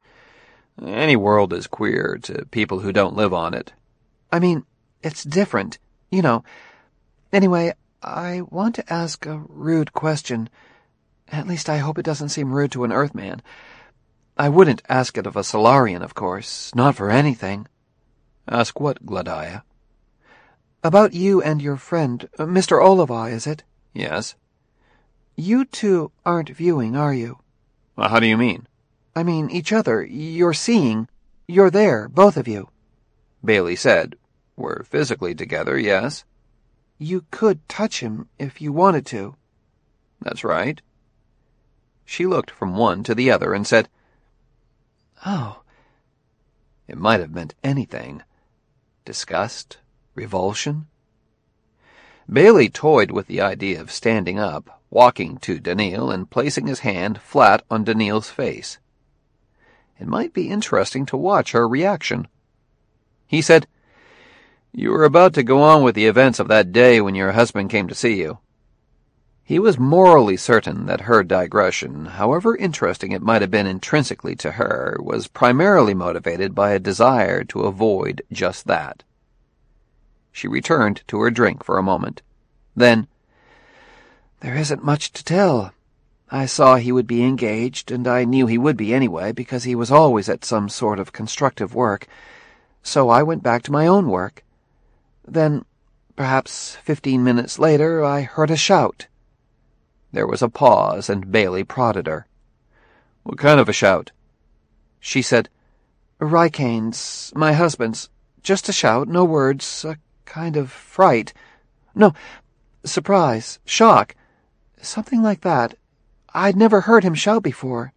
Any world is queer to people who don't live on it. I mean, it's different, you know. Anyway, I want to ask a rude question. At least I hope it doesn't seem rude to an Earthman. I wouldn't ask it of a Solarian, of course, not for anything. Ask what, Gladia? About you and your friend, uh, Mister Olivai, is it? Yes. You two aren't viewing, are you? Well, how do you mean? I mean each other. You're seeing. You're there, both of you. Bailey said, We're physically together, yes. You could touch him if you wanted to. That's right. She looked from one to the other and said, Oh. It might have meant anything. Disgust? Revulsion? Bailey toyed with the idea of standing up, walking to Daniil, and placing his hand flat on Daniil's face. It might be interesting to watch her reaction. He said, You were about to go on with the events of that day when your husband came to see you. He was morally certain that her digression, however interesting it might have been intrinsically to her, was primarily motivated by a desire to avoid just that. She returned to her drink for a moment. Then, "There isn't much to tell. I saw he would be engaged, and I knew he would be anyway, because he was always at some sort of constructive work. So I went back to my own work. Then, perhaps fifteen minutes later, I heard a shout." There was a pause, and Bailey prodded her. "What kind of a shout?" She said, "Rykane's, my husband's. Just a shout, no words, a kind of fright. No, surprise, shock, something like that. I'd never heard him shout before."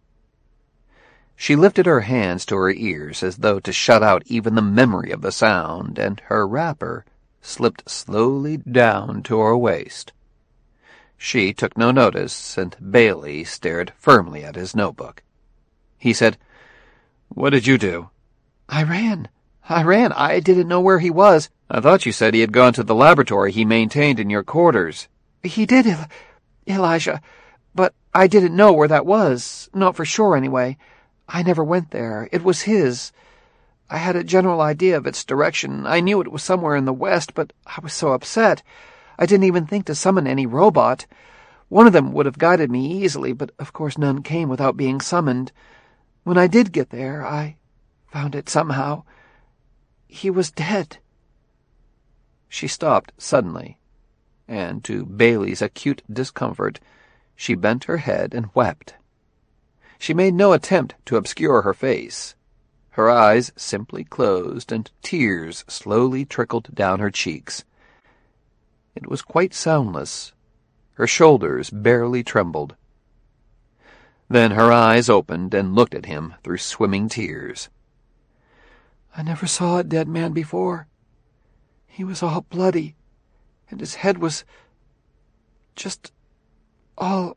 She lifted her hands to her ears as though to shut out even the memory of the sound, and her wrapper slipped slowly down to her waist. She took no notice, and Bailey stared firmly at his notebook. He said, "What did you do?" "I ran. I ran. I didn't know where he was." "I thought you said he had gone to the laboratory he maintained in your quarters." "He did, El Elijah, but I didn't know where that was. Not for sure, anyway. I never went there. It was his. I had a general idea of its direction. I knew it was somewhere in the west, but I was so upset. I didn't even think to summon any robot. One of them would have guided me easily, but of course none came without being summoned. When I did get there, I found it somehow. He was dead." She stopped suddenly, and to Bailey's acute discomfort, she bent her head and wept. She made no attempt to obscure her face. Her eyes simply closed, and tears slowly trickled down her cheeks. It was quite soundless. Her shoulders barely trembled. Then her eyes opened and looked at him through swimming tears. "I never saw a dead man before. He was all bloody, and his head was just all...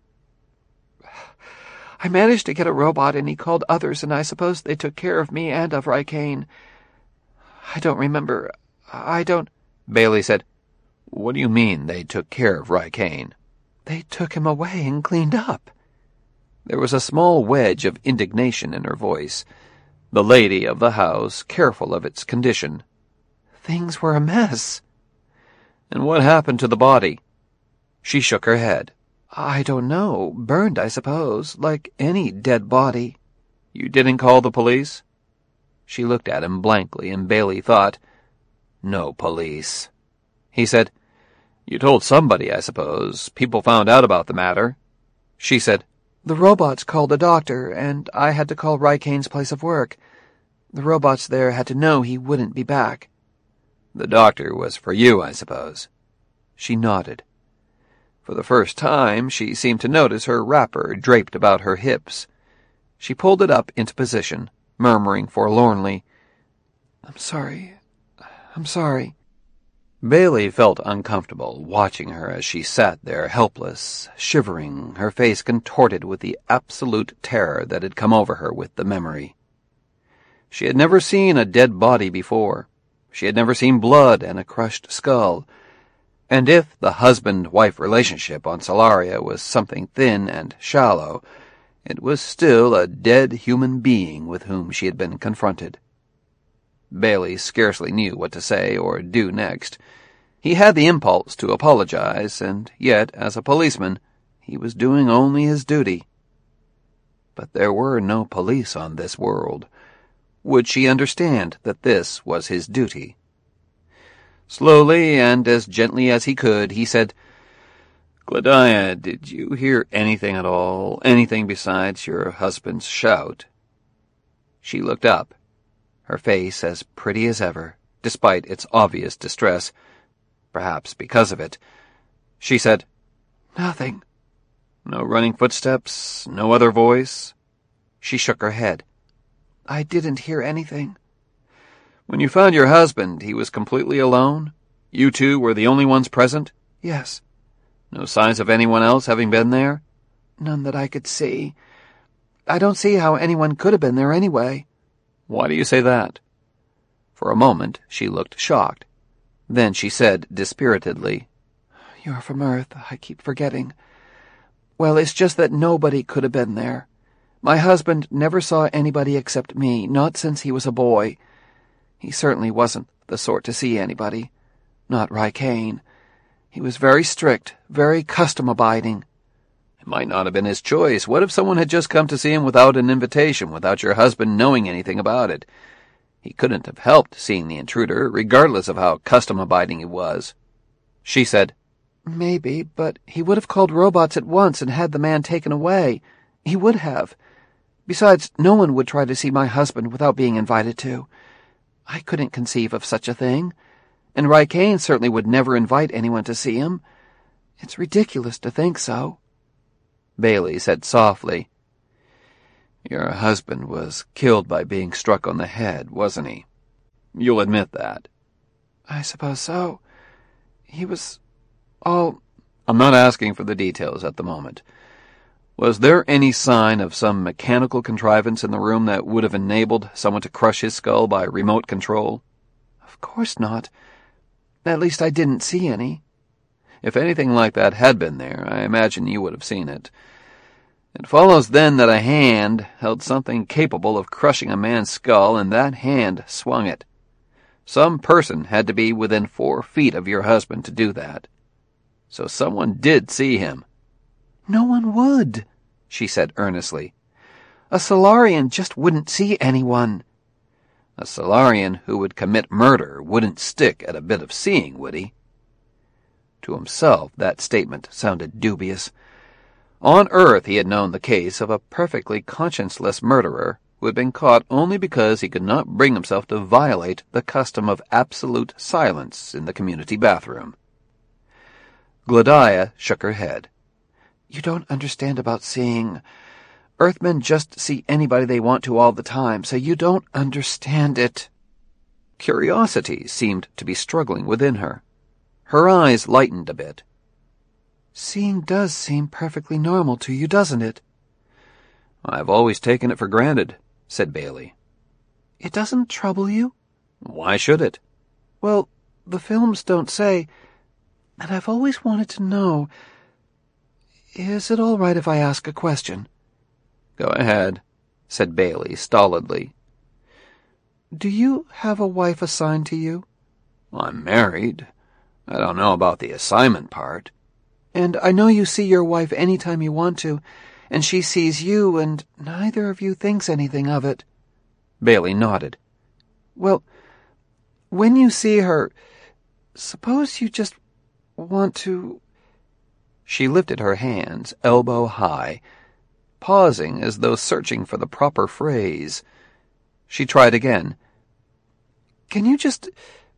I managed to get a robot, and he called others, and I suppose they took care of me and of Rykane. I don't remember. I don't..." Bailey said, "What do you mean they took care of Rykane?" "They took him away and cleaned up." There was a small wedge of indignation in her voice. The lady of the house, careful of its condition. "Things were a mess." "And what happened to the body?" She shook her head. "I don't know. Burned, I suppose, like any dead body." "You didn't call the police?" She looked at him blankly, and Bailey thought, "No police." He said, "You told somebody, I suppose. People found out about the matter." She said, "The robots called the doctor, and I had to call Rykane's place of work. The robots there had to know he wouldn't be back." "The doctor was for you, I suppose." She nodded. For the first time, she seemed to notice her wrapper draped about her hips. She pulled it up into position, murmuring forlornly, "I'm sorry. I'm sorry." Bailey felt uncomfortable, watching her as she sat there helpless, shivering, her face contorted with the absolute terror that had come over her with the memory. She had never seen a dead body before. She had never seen blood and a crushed skull. And if the husband-wife relationship on Solaria was something thin and shallow, it was still a dead human being with whom she had been confronted. Bailey scarcely knew what to say or do next. He had the impulse to apologize, and yet, as a policeman, he was doing only his duty. But there were no police on this world. Would she understand that this was his duty? Slowly, and as gently as he could, he said, "Gladaya, did you hear anything at all, anything besides your husband's shout?" She looked up, her face as pretty as ever, despite its obvious distress, perhaps because of it. She said, "Nothing." "No running footsteps, no other voice?" She shook her head. "I didn't hear anything." "When you found your husband, he was completely alone? You two were the only ones present?" "Yes." "No signs of anyone else having been there?" "None that I could see. I don't see how anyone could have been there anyway." "Why do you say that?" For a moment she looked shocked. Then she said dispiritedly, "You're from Earth. I keep forgetting. Well, it's just that nobody could have been there. My husband never saw anybody except me, not since he was a boy. He certainly wasn't the sort to see anybody. Not Rycane. He was very strict, very custom-abiding. It might not have been his choice. What if someone had just come to see him without an invitation, without your husband knowing anything about it? He couldn't have helped seeing the intruder, regardless of how custom-abiding he was. She said, Maybe, but he would have called robots at once and had the man taken away. He would have. Besides, no one would try to see my husband without being invited to. I couldn't conceive of such a thing. And Rycane certainly would never invite anyone to see him. It's ridiculous to think so. Bailey said softly, Your husband was killed by being struck on the head, wasn't he? You'll admit that. I suppose so. He was all... I'm not asking for the details at the moment. Was there any sign of some mechanical contrivance in the room that would have enabled someone to crush his skull by remote control? Of course not. At least I didn't see any. If anything like that had been there, I imagine you would have seen it. It follows then that a hand held something capable of crushing a man's skull, and that hand swung it. Some person had to be within four feet of your husband to do that. So someone did see him. No one would, she said earnestly. A Solarian just wouldn't see anyone. A Solarian who would commit murder wouldn't stick at a bit of seeing, would he? To himself, that statement sounded dubious. On Earth he had known the case of a perfectly conscienceless murderer who had been caught only because he could not bring himself to violate the custom of absolute silence in the community bathroom. Gladia shook her head. You don't understand about seeing. Earthmen just see anybody they want to all the time, so you don't understand it. Curiosity seemed to be struggling within her. Her eyes lightened a bit. Seeing does seem perfectly normal to you, doesn't it? I've always taken it for granted, said Bailey. It doesn't trouble you? Why should it? Well, the films don't say, and I've always wanted to know. Is it all right if I ask a question? Go ahead, said Bailey stolidly. Do you have a wife assigned to you? I'm married. I don't know about the assignment part. And I know you see your wife any time you want to, and she sees you, and neither of you thinks anything of it. Bailey nodded. Well, when you see her, suppose you just want to... She lifted her hands, elbow high, pausing as though searching for the proper phrase. She tried again. Can you just...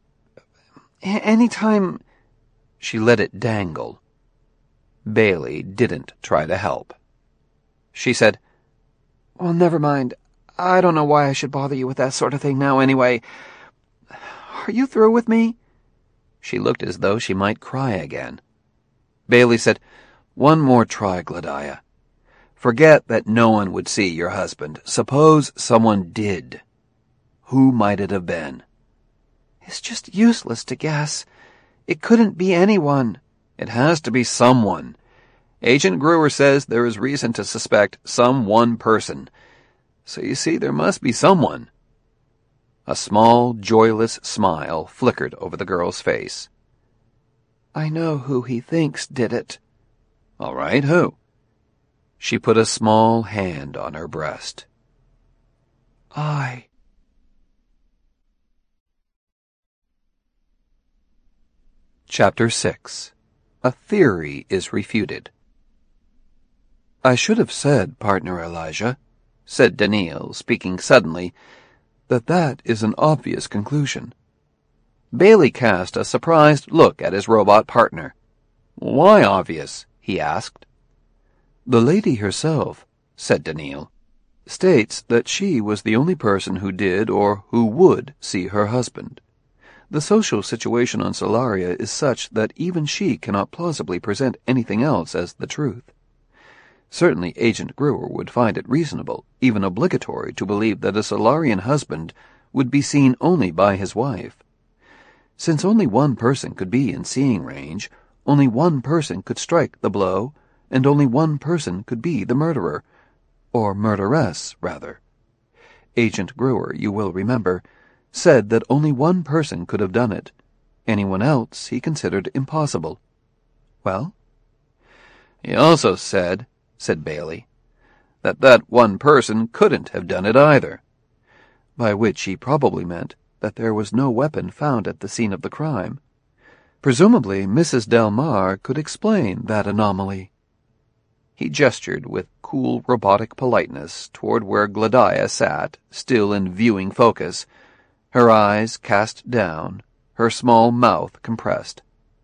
any time... She let it dangle. Bailey didn't try to help. She said, Well, never mind. I don't know why I should bother you with that sort of thing now anyway. Are you through with me? She looked as though she might cry again. Bailey said, One more try, Gladia. Forget that no one would see your husband. Suppose someone did. Who might it have been? It's just useless to guess. It couldn't be anyone. It has to be someone. Agent Gruer says there is reason to suspect some one person. So you see, there must be someone. A small, joyless smile flickered over the girl's face. I know who he thinks did it. All right, who? She put a small hand on her breast. I... Chapter six. A Theory is Refuted. I should have said, partner Elijah, said Daniil, speaking suddenly, that that is an obvious conclusion. Bailey cast a surprised look at his robot partner. Why obvious? He asked. The lady herself, said Daniil, states that she was the only person who did or who would see her husband. The social situation on Solaria is such that even she cannot plausibly present anything else as the truth. Certainly Agent Gruer would find it reasonable, even obligatory, to believe that a Solarian husband would be seen only by his wife. Since only one person could be in seeing range, only one person could strike the blow, and only one person could be the murderer, or murderess, rather. Agent Gruer, you will remember, said that only one person could have done it, Anyone else he considered impossible. Well? He also said, said Bailey, that that one person couldn't have done it either. By which he probably meant that there was no weapon found at the scene of the crime. Presumably, Missus Delmar could explain that anomaly. He gestured with cool robotic politeness toward where Gladia sat, still in viewing focus, her eyes cast down, her small mouth compressed.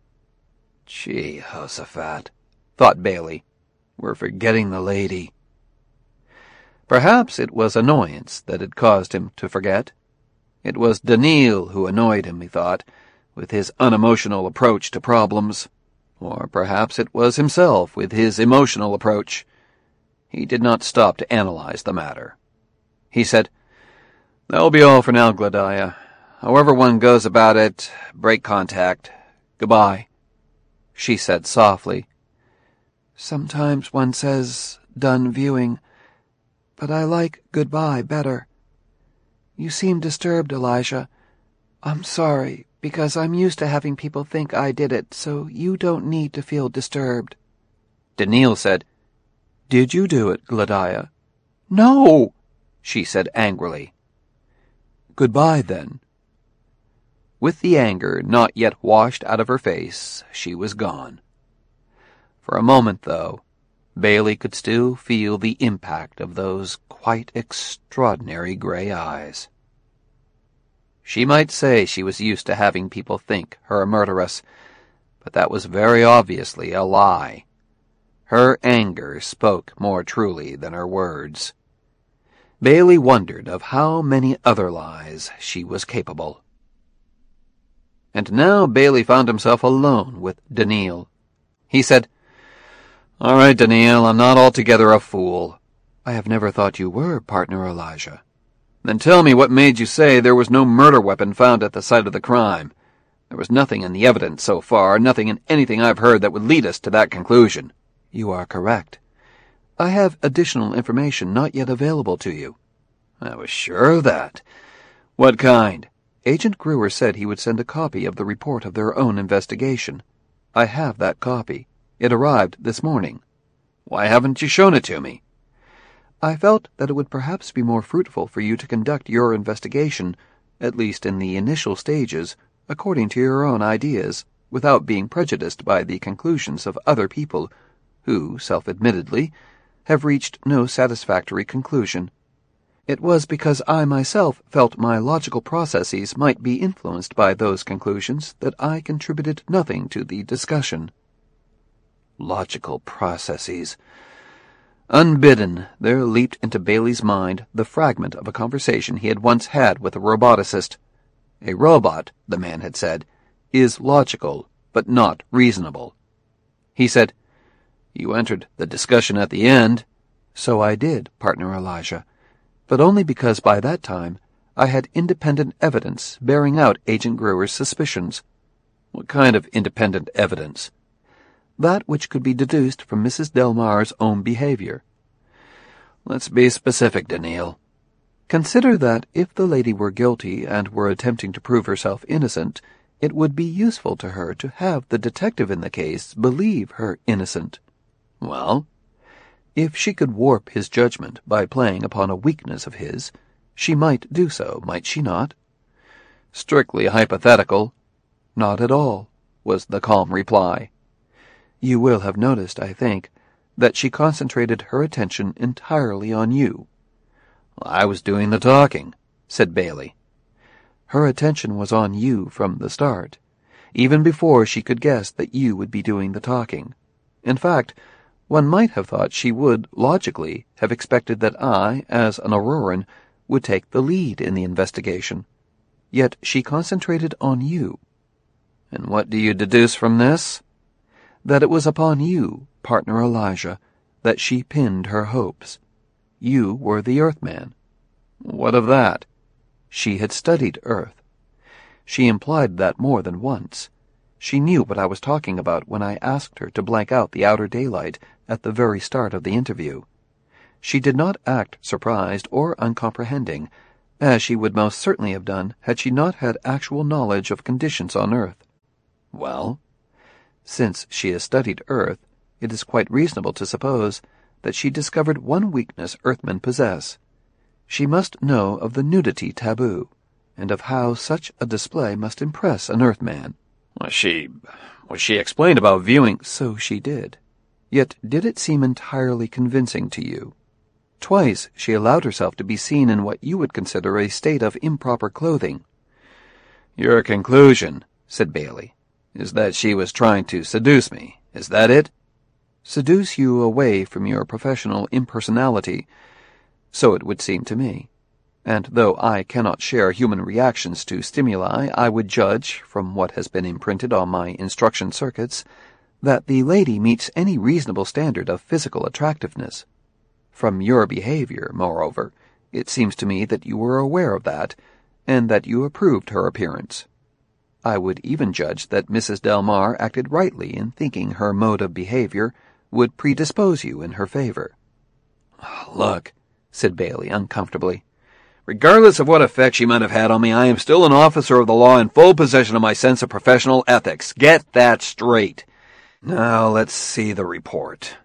Jehoshaphat, thought Bailey, we're forgetting the lady. Perhaps it was annoyance that had caused him to forget. It was Daniil who annoyed him, he thought, with his unemotional approach to problems. Or perhaps it was himself with his emotional approach. He did not stop to analyze the matter. He said, "That'll be all for now, Gladia. However one goes about it, break contact. Goodbye." She said softly, "Sometimes one says, 'done viewing,' but I like 'goodbye' better. You seem disturbed, Elijah. I'm sorry, because I'm used to having people think I did it, so you don't need to feel disturbed." Daniil said, "Did you do it, Gladia?" "No," she said angrily. "Goodbye, then." With the anger not yet washed out of her face, she was gone. For a moment, though, Bailey could still feel the impact of those quite extraordinary gray eyes. She might say she was used to having people think her a murderess, but that was very obviously a lie. Her anger spoke more truly than her words. Bailey wondered of how many other lies she was capable. And now Bailey found himself alone with Daniil. He said, "All right, Daniil, I'm not altogether a fool." "I have never thought you were, partner Elijah." "Then tell me what made you say there was no murder weapon found at the site of the crime. There was nothing in the evidence so far, nothing in anything I've heard that would lead us to that conclusion." "You are correct. I have additional information not yet available to you." "I was sure of that. What kind?" "Agent Gruer said he would send a copy of the report of their own investigation. I have that copy. It arrived this morning." "Why haven't you shown it to me?" "I felt that it would perhaps be more fruitful for you to conduct your investigation, at least in the initial stages, according to your own ideas, without being prejudiced by the conclusions of other people, who, self-admittedly, have reached no satisfactory conclusion. It was because I myself felt my logical processes might be influenced by those conclusions that I contributed nothing to the discussion." Logical processes. Unbidden, there leaped into Bailey's mind the fragment of a conversation he had once had with a roboticist. A robot, the man had said, is logical, but not reasonable. He said, "You entered the discussion at the end." "So I did, partner Elijah, but only because by that time I had independent evidence bearing out Agent Gruer's suspicions." "What kind of independent evidence?" "That which could be deduced from Missus Delmar's own behavior." "Let's be specific, Daniil." "Consider that if the lady were guilty and were attempting to prove herself innocent, it would be useful to her to have the detective in the case believe her innocent." "Well?" "If she could warp his judgment by playing upon a weakness of his, she might do so, might she not?" "Strictly hypothetical." "Not at all," was the calm reply. "You will have noticed, I think, that she concentrated her attention entirely on you." "I was doing the talking," said Bailey. "Her attention was on you from the start, even before she could guess that you would be doing the talking. In fact, one might have thought she would, logically, have expected that I, as an Auroran, would take the lead in the investigation. Yet she concentrated on you." "And what do you deduce from this?" "That it was upon you, partner Elijah, that she pinned her hopes. You were the Earthman." "What of that?" "She had studied Earth. She implied that more than once. She knew what I was talking about when I asked her to blank out the outer daylight at the very start of the interview. She did not act surprised or uncomprehending, as she would most certainly have done had she not had actual knowledge of conditions on Earth. Well? Since she has studied Earth, it is quite reasonable to suppose that she discovered one weakness Earthmen possess. She must know of the nudity taboo, and of how such a display must impress an Earthman. Was she... was she explained about viewing... So she did. Yet did it seem entirely convincing to you? Twice she allowed herself to be seen in what you would consider a state of improper clothing. Your conclusion, said Bailey, is that she was trying to seduce me. Is that it? Seduce you away from your professional impersonality, so it would seem to me. And though I cannot share human reactions to stimuli, I would judge, from what has been imprinted on my instruction circuits, that the lady meets any reasonable standard of physical attractiveness. From your behavior, moreover, it seems to me that you were aware of that, and that you approved her appearance. I would even judge that Missus Delmar acted rightly in thinking her mode of behavior would predispose you in her favor. Look, said Bailey uncomfortably, regardless of what effect she might have had on me, I am still an officer of the law in full possession of my sense of professional ethics. Get that straight. Now let's see the report.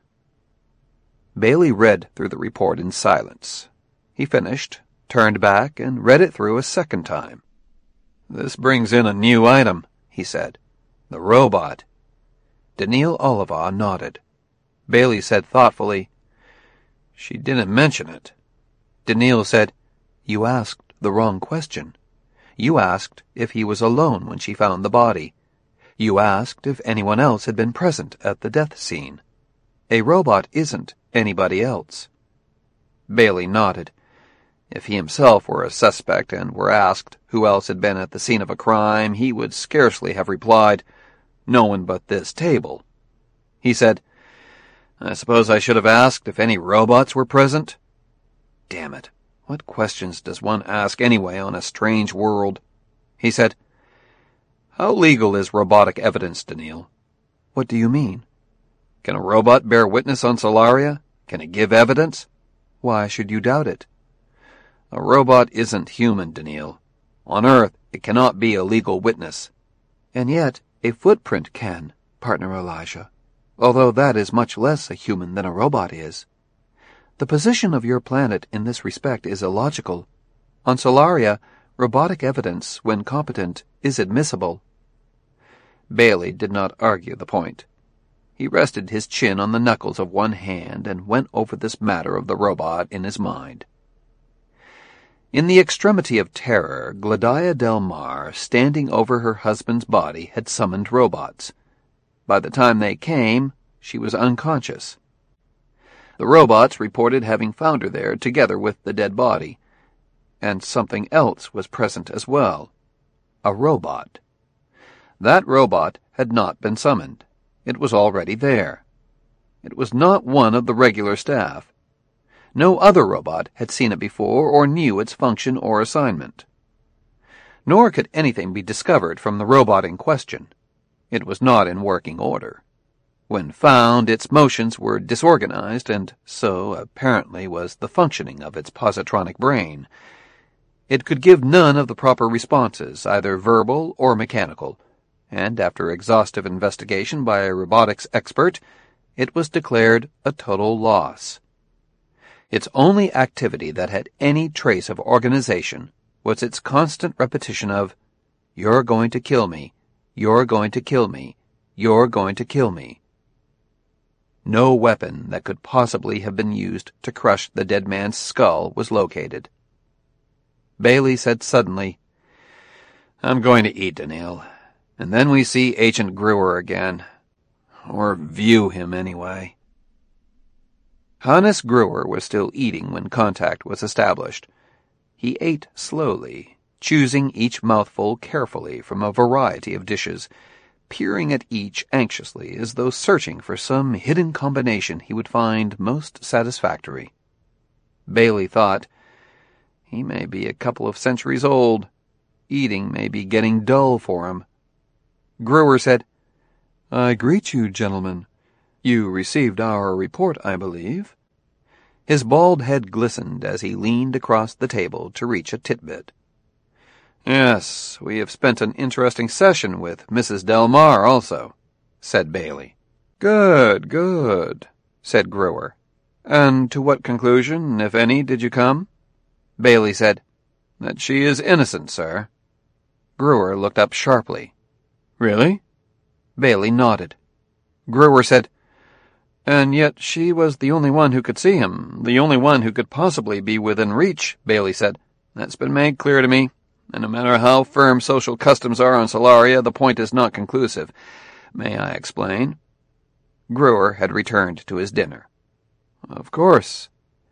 Bailey read through the report in silence. He finished, turned back, and read it through a second time. This brings in a new item, he said. The robot. Daniil Olivaw nodded. Bailey said thoughtfully, She didn't mention it. Daniil said, You asked the wrong question. You asked if he was alone when she found the body. You asked if anyone else had been present at the death scene. A robot isn't anybody else. Bailey nodded. If he himself were a suspect and were asked who else had been at the scene of a crime, he would scarcely have replied, No one but this table. He said, I suppose I should have asked if any robots were present? Damn it, what questions does one ask anyway on a strange world? He said, How legal is robotic evidence, Daniil? What do you mean? Can a robot bear witness on Solaria? Can it give evidence? Why should you doubt it? A robot isn't human, Daniil. On Earth, it cannot be a legal witness. And yet, a footprint can, partner Elijah, although that is much less a human than a robot is. The position of your planet in this respect is illogical. On Solaria, robotic evidence, when competent, is admissible. Bailey did not argue the point. He rested his chin on the knuckles of one hand and went over this matter of the robot in his mind. In the extremity of terror, Gladia Delmar, standing over her husband's body, had summoned robots. By the time they came, she was unconscious. The robots reported having found her there together with the dead body, and something else was present as well. A robot. That robot had not been summoned. It was already there. It was not one of the regular staff. No other robot had seen it before or knew its function or assignment. Nor could anything be discovered from the robot in question. It was not in working order. When found, its motions were disorganized, and so, apparently, was the functioning of its positronic brain. It could give none of the proper responses, either verbal or mechanical, and after exhaustive investigation by a robotics expert, it was declared a total loss. Its only activity that had any trace of organization was its constant repetition of, You're going to kill me, you're going to kill me, you're going to kill me. No weapon that could possibly have been used to crush the dead man's skull was located. Bailey said suddenly, I'm going to eat, Daniil, and then we see Agent Gruer again. Or view him, anyway. Hannes Gruer was still eating when contact was established. He ate slowly, choosing each mouthful carefully from a variety of dishes, peering at each anxiously as though searching for some hidden combination he would find most satisfactory. Bailey thought, he may be a couple of centuries old. Eating may be getting dull for him. Gruer said, I greet you, gentlemen. You received our report, I believe. His bald head glistened as he leaned across the table to reach a titbit. Yes, we have spent an interesting session with Missus Delmar also, said Bailey. Good, good, said Brewer. And to what conclusion, if any, did you come? Bailey said, That she is innocent, sir. Brewer looked up sharply. Really? Bailey nodded. Brewer said, And yet she was the only one who could see him, the only one who could possibly be within reach, Bailey said. That's been made clear to me, and no matter how firm social customs are on Solaria, the point is not conclusive. May I explain? Brewer had returned to his dinner. Of course.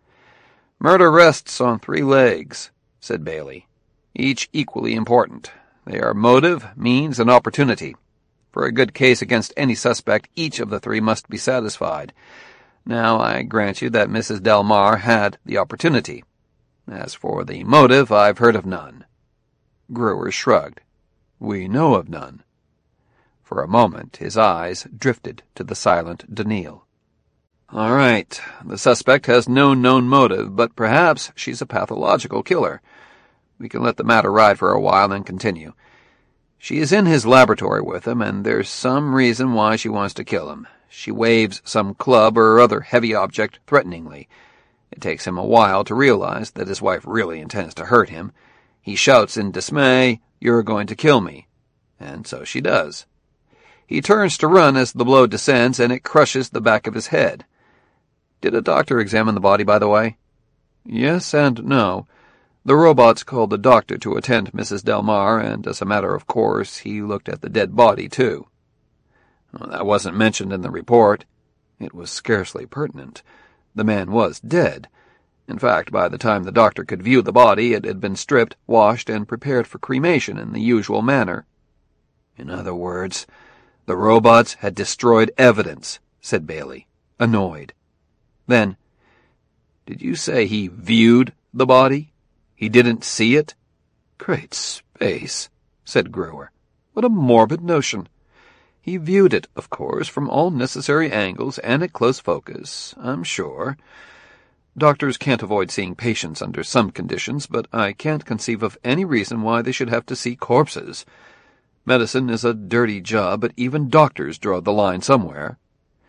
Murder rests on three legs, said Bailey, each equally important. They are motive, means, and opportunity. For a good case against any suspect, each of the three must be satisfied. Now, I grant you that Missus Delmar had the opportunity. As for the motive, I've heard of none. Brewer shrugged. We know of none. For a moment, his eyes drifted to the silent Daniil. All right, the suspect has no known motive, but perhaps she's a pathological killer. We can let the matter ride for a while and continue. She is in his laboratory with him, and there's some reason why she wants to kill him. She waves some club or other heavy object threateningly. It takes him a while to realize that his wife really intends to hurt him. He shouts in dismay, You're going to kill me. And so she does. He turns to run as the blow descends, and it crushes the back of his head. Did a doctor examine the body, by the way? Yes and no. The robots called the doctor to attend Missus Delmar, and as a matter of course, he looked at the dead body, too. Well, that wasn't mentioned in the report. It was scarcely pertinent. The man was dead. In fact, by the time the doctor could view the body, it had been stripped, washed, and prepared for cremation in the usual manner. In other words, the robots had destroyed evidence, said Bailey, annoyed. Then, did you say he viewed the body? He didn't see it? Great space, said Brewer. What a morbid notion. He viewed it, of course, from all necessary angles and at close focus, I'm sure. Doctors can't avoid seeing patients under some conditions, but I can't conceive of any reason why they should have to see corpses. Medicine is a dirty job, but even doctors draw the line somewhere.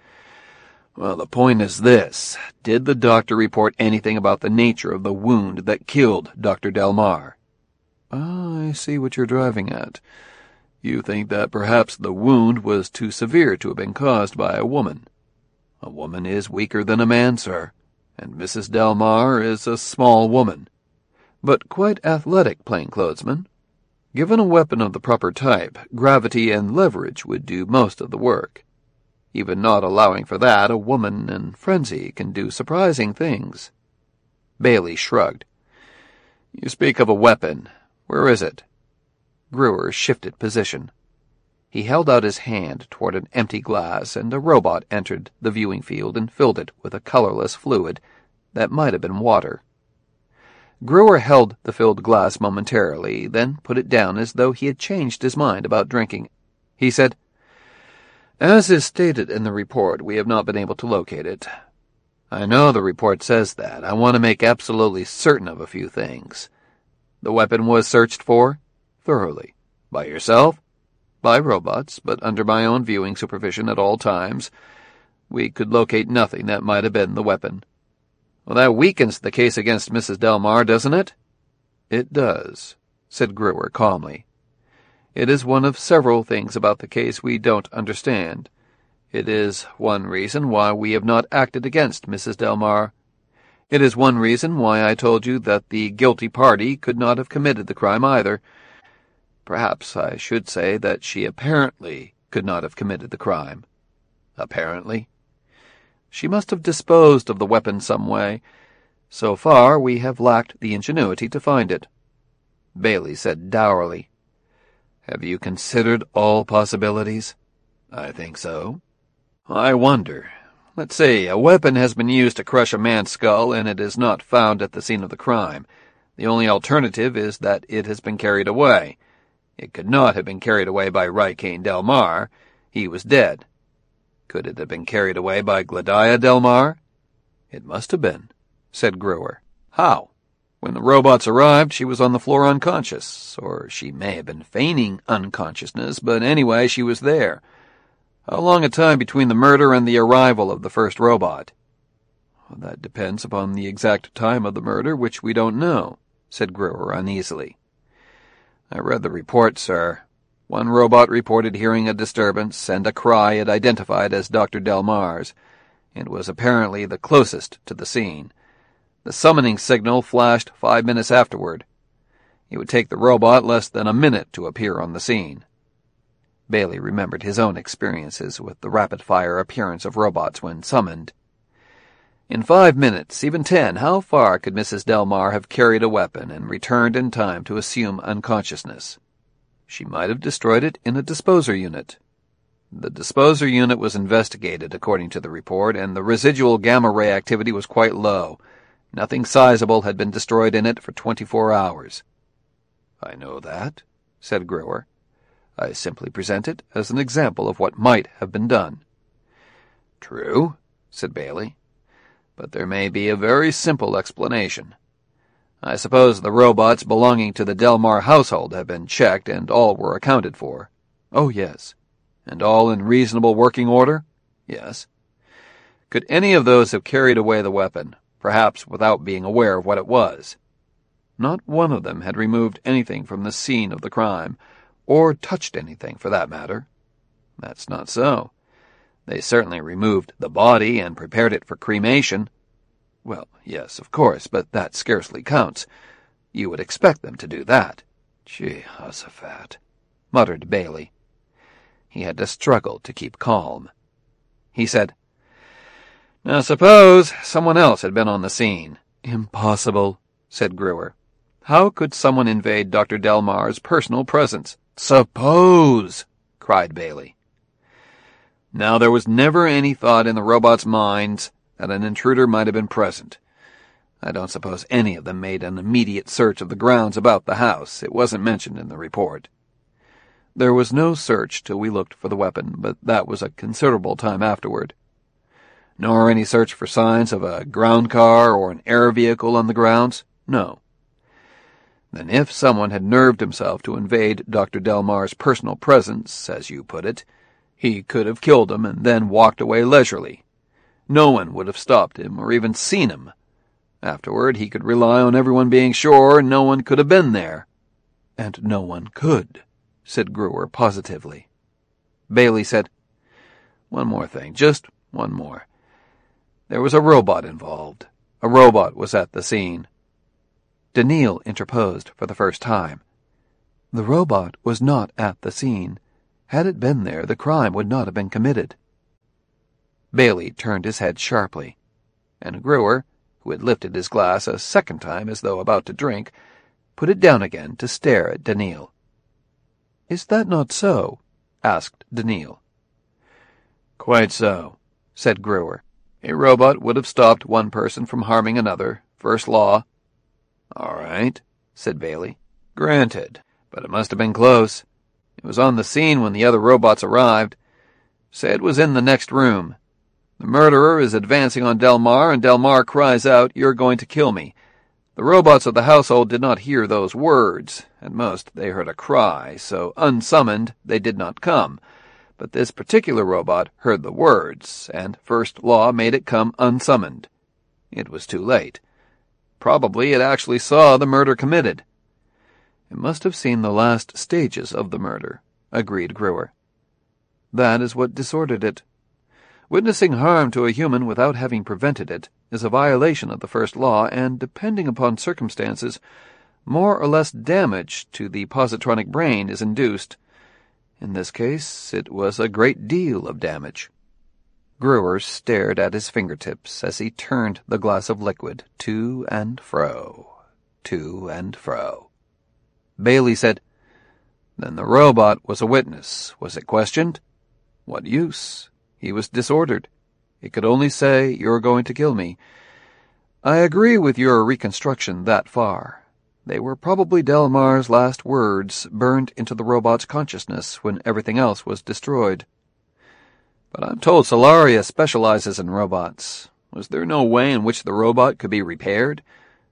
Well, the point is this. Did the doctor report anything about the nature of the wound that killed Doctor Delmar? Ah, I see what you're driving at. You think that perhaps the wound was too severe to have been caused by a woman. A woman is weaker than a man, sir, and Missus Delmar is a small woman, but quite athletic plainclothesman. Given a weapon of the proper type, gravity and leverage would do most of the work. Even not allowing for that, a woman in frenzy can do surprising things. Bailey shrugged. You speak of a weapon. Where is it? Brewer shifted position. He held out his hand toward an empty glass, and a robot entered the viewing field and filled it with a colorless fluid that might have been water. Brewer held the filled glass momentarily, then put it down as though he had changed his mind about drinking. He said, As is stated in the report, we have not been able to locate it. I know the report says that. I want to make absolutely certain of a few things. The weapon was searched for? Thoroughly. By yourself? By robots, but under my own viewing supervision at all times. We could locate nothing that might have been the weapon. Well, that weakens the case against Missus Delmar, doesn't it? It does, said Brewer calmly. It is one of several things about the case we don't understand. It is one reason why we have not acted against Missus Delmar. It is one reason why I told you that the guilty party could not have committed the crime either. Perhaps I should say that she apparently could not have committed the crime. Apparently. She must have disposed of the weapon some way. So far, we have lacked the ingenuity to find it. Bailey said dourly, Have you considered all possibilities? I think so. I wonder. Let's see, a weapon has been used to crush a man's skull, and it is not found at the scene of the crime. The only alternative is that it has been carried away. It could not have been carried away by Raikane Delmar. He was dead. Could it have been carried away by Gladia Delmar? It must have been, said Brewer. How? When the robots arrived, she was on the floor unconscious, or she may have been feigning unconsciousness, but anyway, she was there. How long a time between the murder and the arrival of the first robot? Well, that depends upon the exact time of the murder, which we don't know, said Brewer uneasily. I read the report, sir. One robot reported hearing a disturbance and a cry it identified as Doctor Delmar's. It was apparently the closest to the scene. The summoning signal flashed five minutes afterward. It would take the robot less than a minute to appear on the scene. Bailey remembered his own experiences with the rapid-fire appearance of robots when summoned. In five minutes, even ten, how far could Missus Delmar have carried a weapon and returned in time to assume unconsciousness? She might have destroyed it in a disposer unit. The disposer unit was investigated, according to the report, and the residual gamma-ray activity was quite low. Nothing sizable had been destroyed in it for twenty-four hours. I know that, said Brewer. I simply present it as an example of what might have been done. True, said Bailey. But there may be a very simple explanation. I suppose the robots belonging to the Delmar household have been checked and all were accounted for. Oh, yes. And all in reasonable working order? Yes. Could any of those have carried away the weapon, perhaps without being aware of what it was? Not one of them had removed anything from the scene of the crime, or touched anything, for that matter. That's not so. They certainly removed the body and prepared it for cremation. Well, yes, of course, but that scarcely counts. You would expect them to do that. Jehoshaphat, muttered Bailey. He had to struggle to keep calm. He said, Now suppose someone else had been on the scene. Impossible, said Brewer. How could someone invade Doctor Delmar's personal presence? Suppose, cried Bailey. Now there was never any thought in the robots' minds that an intruder might have been present. I don't suppose any of them made an immediate search of the grounds about the house. It wasn't mentioned in the report. There was no search till we looked for the weapon, but that was a considerable time afterward. Nor any search for signs of a ground car or an air vehicle on the grounds? No. Then if someone had nerved himself to invade Doctor Delmar's personal presence, as you put it, he could have killed him and then walked away leisurely. No one would have stopped him or even seen him. Afterward, he could rely on everyone being sure no one could have been there. And no one could, said Brewer positively. Bailey said, One more thing, just one more. There was a robot involved. A robot was at the scene. Daniil interposed for the first time. The robot was not at the scene. Had it been there, the crime would not have been committed. Bailey turned his head sharply, and Brewer, who had lifted his glass a second time as though about to drink, put it down again to stare at Daniil. Is that not so? Asked Daniil. Quite so, said Brewer. A robot would have stopped one person from harming another, first law. All right, said Bailey. Granted, but it must have been close. It was on the scene when the other robots arrived. Say it was in the next room. The murderer is advancing on Delmar, and Delmar cries out, You're going to kill me. The robots of the household did not hear those words. At most, they heard a cry, so unsummoned, they did not come. But this particular robot heard the words, and First Law made it come unsummoned. It was too late. Probably it actually saw the murder committed. It must have seen the last stages of the murder, agreed Brewer. That is what disordered it. Witnessing harm to a human without having prevented it is a violation of the first law, and, depending upon circumstances, more or less damage to the positronic brain is induced. In this case, it was a great deal of damage. Brewer stared at his fingertips as he turned the glass of liquid to and fro, to and fro. Bailey said, Then the robot was a witness. Was it questioned? What use? He was disordered. It could only say, You're going to kill me. I agree with your reconstruction that far. They were probably Delmar's last words, burned into the robot's consciousness when everything else was destroyed. But I'm told Solaria specializes in robots. Was there no way in which the robot could be repaired?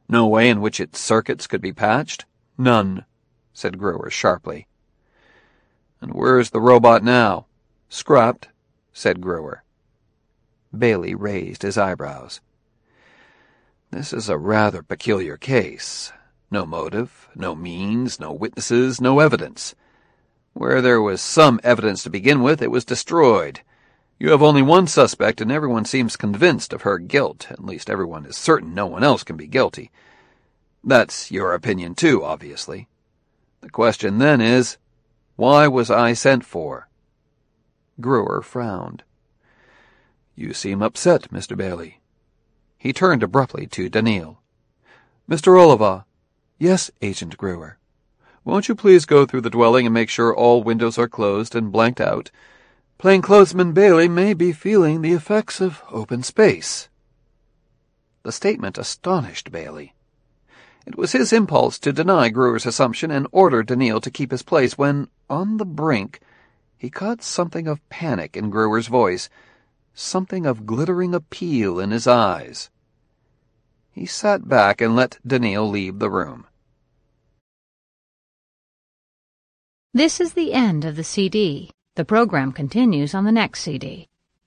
No way in which its circuits could be patched? None, said Brewer sharply. And where's the robot now? Scrapped, said Brewer. Bailey raised his eyebrows. This is a rather peculiar case. No motive, no means, no witnesses, no evidence. Where there was some evidence to begin with, it was destroyed. You have only one suspect, and everyone seems convinced of her guilt. At least everyone is certain no one else can be guilty. That's your opinion, too, obviously. The question then is, why was I sent for? Brewer frowned. You seem upset, Mister Bailey. He turned abruptly to Daniil. Mister Oliva. Yes, Agent Brewer. Won't you please go through the dwelling and make sure all windows are closed and blanked out? Plainclothesman Bailey may be feeling the effects of open space. The statement astonished Bailey. It was his impulse to deny Brewer's assumption and order Daniil to keep his place when, on the brink, he caught something of panic in Brewer's voice, something of glittering appeal in his eyes. He sat back and let Daniil leave the room. This is the end of the C D. The program continues on the next C D.